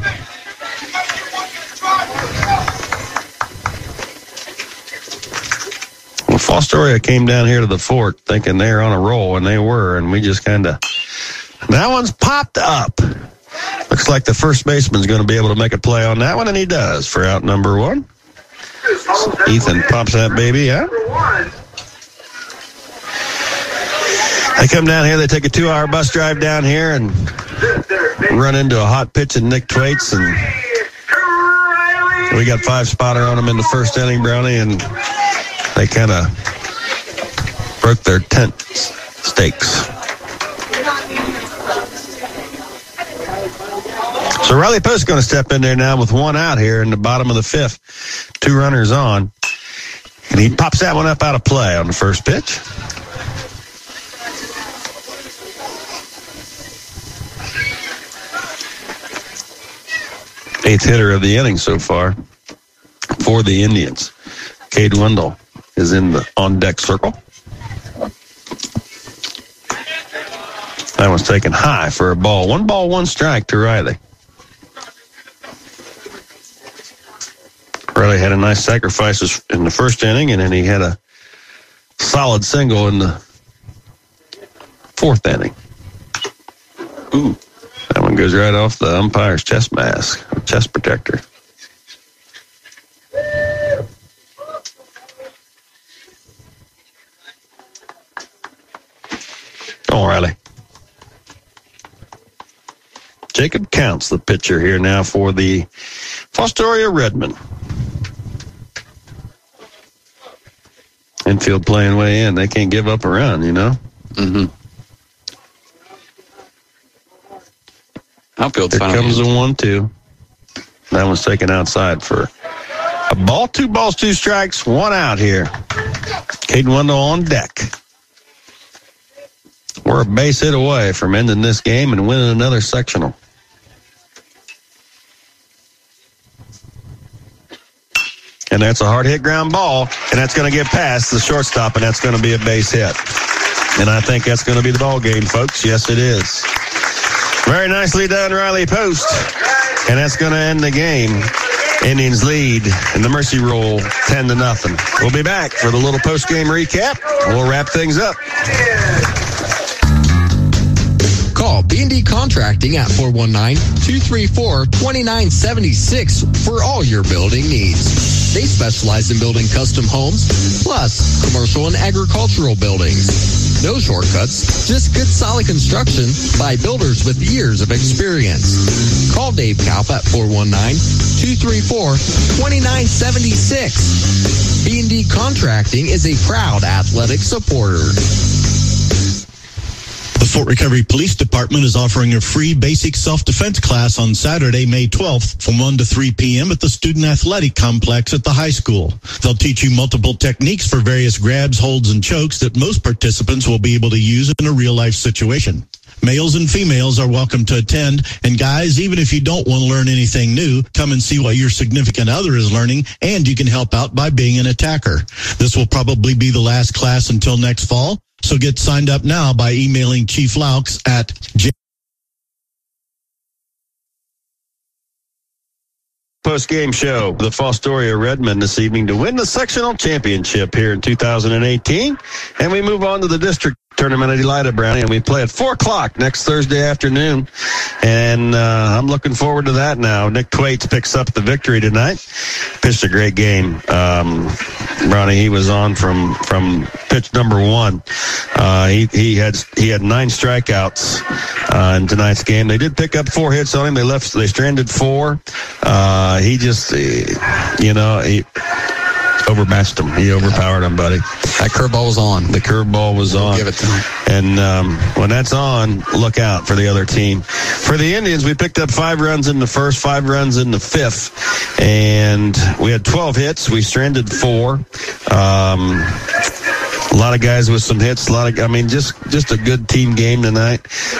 Well, Fostoria came down here to the fort thinking they're on a roll, and they were, and we just kind of... That one's popped up. Looks like the first baseman's going to be able to make a play on that one, and he does for out number 1. Ethan pops that baby out. They come down here, they take a 2-hour bus drive down here and run into a hot pitch in Nick Thwaites, and we got 5-spotter on them in the first inning, Brownie, and they kind of broke their tent stakes. So Riley Post going to step in there now with 1 out here in the bottom of the 5th. 2 runners on. And he pops that one up out of play on the first pitch. Eighth hitter of the inning so far for the Indians. Cade Wendell is in the on-deck circle. That one's taken high for a ball. 1 ball, 1 strike to Riley. Riley had a nice sacrifice in the first inning, and then he had a solid single in the 4th inning. Ooh, that one goes right off the umpire's chest mask, or chest protector. Oh, Riley. Jacob Counts, the pitcher here now for the Fostoria Redmen. Infield playing way in. They can't give up a run, you know? Mm-hmm. Outfield's Here comes the 1-2. That one's taken outside for a ball. 2 balls, 2 strikes, 1 out here. Cade Wendell on deck. We're a base hit away from ending this game and winning another sectional. And that's a hard hit ground ball, and that's going to get past the shortstop, and that's going to be a base hit. And I think that's going to be the ball game, folks. Yes, it is. Very nicely done, Riley Post. And that's going to end the game. Indians lead in the Mercy Roll 10-0. We'll be back for the little post-game recap. We'll wrap things up. Call B&D Contracting at 419-234-2976 for all your building needs. They specialize in building custom homes, plus commercial and agricultural buildings. No shortcuts, just good solid construction by builders with years of experience. Call Dave Kalp at 419-234-2976. B&D Contracting is a proud athletic supporter. The Fort Recovery Police Department is offering a free basic self-defense class on Saturday, May 12th from 1 to 3 p.m. at the Student Athletic Complex at the high school. They'll teach you multiple techniques for various grabs, holds, and chokes that most participants will be able to use in a real-life situation. Males and females are welcome to attend, and guys, even if you don't want to learn anything new, come and see what your significant other is learning, and you can help out by being an attacker. This will probably be the last class until next fall. So get signed up now by emailing Chief Laux at Post-game show, the Fostoria Redmen this evening to win the sectional championship here in 2018. And we move on to the district tournament at Elida, Brownie, and we play at 4 o'clock next Thursday afternoon. And I'm looking forward to that now. Nick Thwaites picks up the victory tonight. Pitched a great game. Brownie, he was on from pitch number 1. He had 9 strikeouts in tonight's game. They did pick up 4 hits on him. They stranded 4. He just, he overmatched him. He overpowered him, buddy. That curveball was on. The curveball was on. Give it to him. And when that's on, look out for the other team. For the Indians, we picked up 5 runs in the first, 5 runs in the 5th. And we had 12 hits. We stranded 4. A lot of guys with some hits. Just a good team game tonight.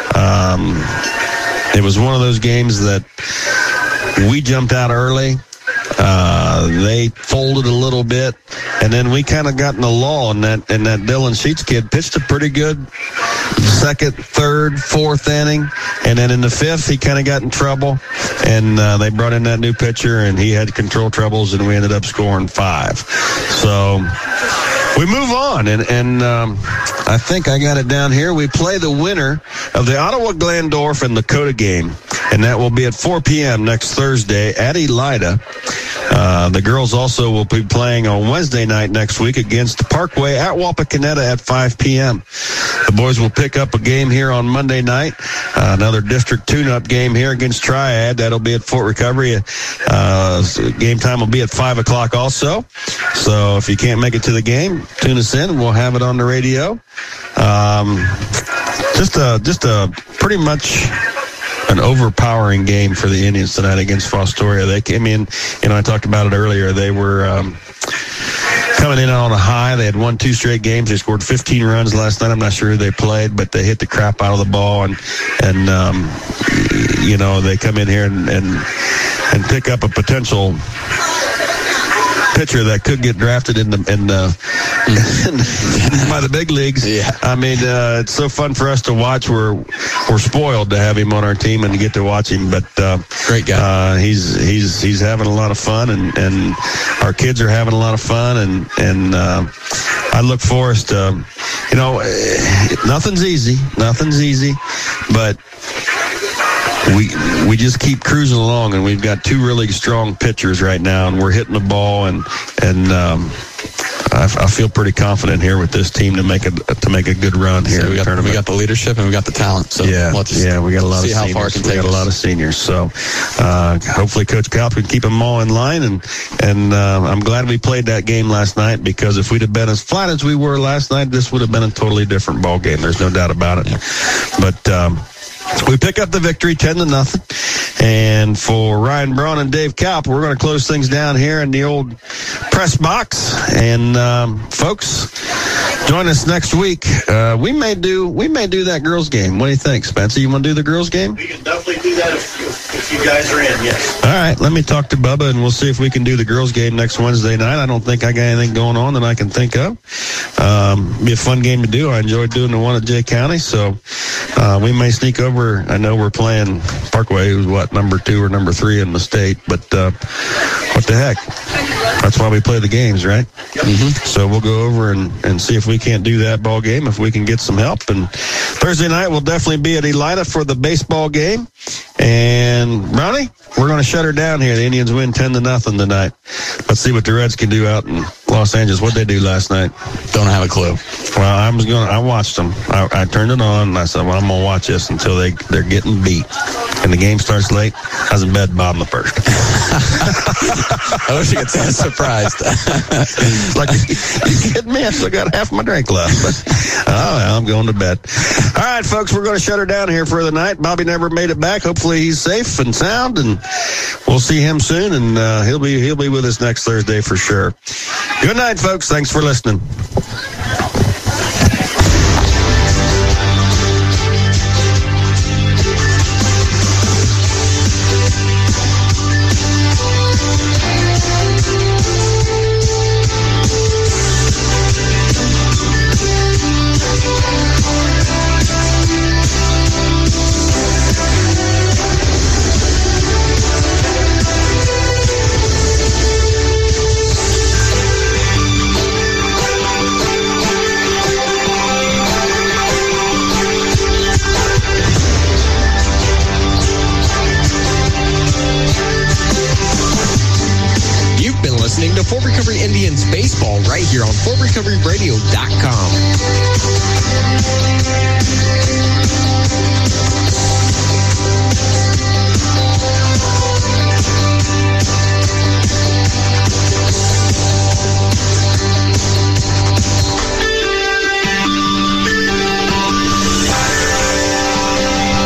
It was one of those games that we jumped out early. They folded a little bit, and then we kind of got in a lull, and that Dylan Sheets kid pitched a pretty good second, third, fourth inning, and then in the fifth, he kind of got in trouble, and they brought in that new pitcher, and he had control troubles, and we ended up scoring 5. So we move on, and I think I got it down here. We play the winner of the Ottawa-Glandorf and Lakota game, and that will be at 4 p.m. next Thursday at Elida. The girls also will be playing on Wednesday night next week against Parkway at Wapakoneta at 5 p.m. The boys will pick up a game here on Monday night, another district tune-up game here against Triad. That'll be at Fort Recovery. Game time will be at 5 o'clock also. So if you can't make it to the game, tune us in and we'll have it on the radio. Just a pretty much an overpowering game for the Indians tonight against Fostoria. They came in, I talked about it earlier. They were coming in on a high. They had won 2 straight games. They scored 15 runs last night. I'm not sure who they played, but they hit the crap out of the ball, and they come in here and pick up a potential pitcher that could get drafted by the big leagues. Yeah. I mean, it's so fun for us to watch. We're spoiled to have him on our team and to get to watch him. But great guy. He's having a lot of fun, and our kids are having a lot of fun, and I look forward to, nothing's easy, but we just keep cruising along, and we've got 2 really strong pitchers right now, and we're hitting the ball, and I feel pretty confident here with this team to make a good run here. So we got the leadership and we got the talent. So we got a lot of seniors. How far it can take us. A lot of seniors. So hopefully Coach Kalp can keep them all in line, and I'm glad we played that game last night, because if we'd have been as flat as we were last night, this would have been a totally different ball game. There's no doubt about it. Yeah. But we pick up the victory 10-0. And for Ryan Braun and Dave Kalp, we're going to close things down here in the old press box. And folks, join us next week. We may do that girls game. What do you think, Spencer? You want to do the girls game? We can definitely do that if you guys are in, yes. All right, let me talk to Bubba, and we'll see if we can do the girls game next Wednesday night. I don't think I got anything going on that I can think of. Be a fun game to do. I enjoyed doing the one at Jay County, so we may sneak over. I know we're playing Parkway, who's number 2 or number 3 in the state, but what the heck? That's why we play the games, right? Mm-hmm. So we'll go over and see if we can't do that ball game, if we can get some help. And Thursday night we'll definitely be at Elida for the baseball game. And Ronnie, we're going to shut her down here. The Indians win 10-0 tonight. Let's see what the Reds can do out in Los Angeles. What'd they do last night? Don't have a clue. Well, I watched them. I turned it on, and I said, well, I'm going to watch this until they're getting beat. And the game starts late. I was in bed bottom of the first. I wish you could sound surprised. Like, you kidding me? I still got half my drink left. But, I'm going to bed. All right, folks, we're going to shut her down here for the night. Bobby never made it back. Hopefully he's safe and sound, and we'll see him soon, and he'll be with us next Thursday for sure. Good night, folks. Thanks for listening. To Fort Recovery Indians baseball right here on FortRecoveryRadio.com.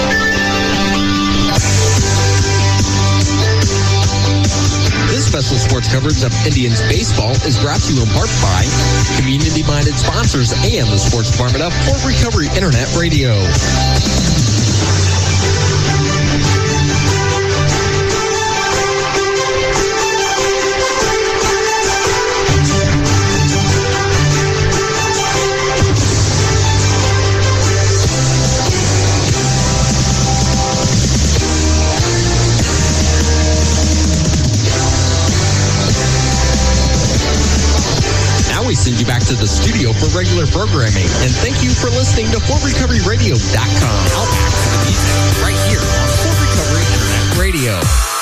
Special Sports Sports coverage of Indians baseball is brought to you in part by community-minded sponsors and the sports department of Fort Recovery Internet Radio. We send you back to the studio for regular programming. And thank you for listening to FortRecoveryRadio.com. I'll back to the music right here on Fort Recovery Internet Radio.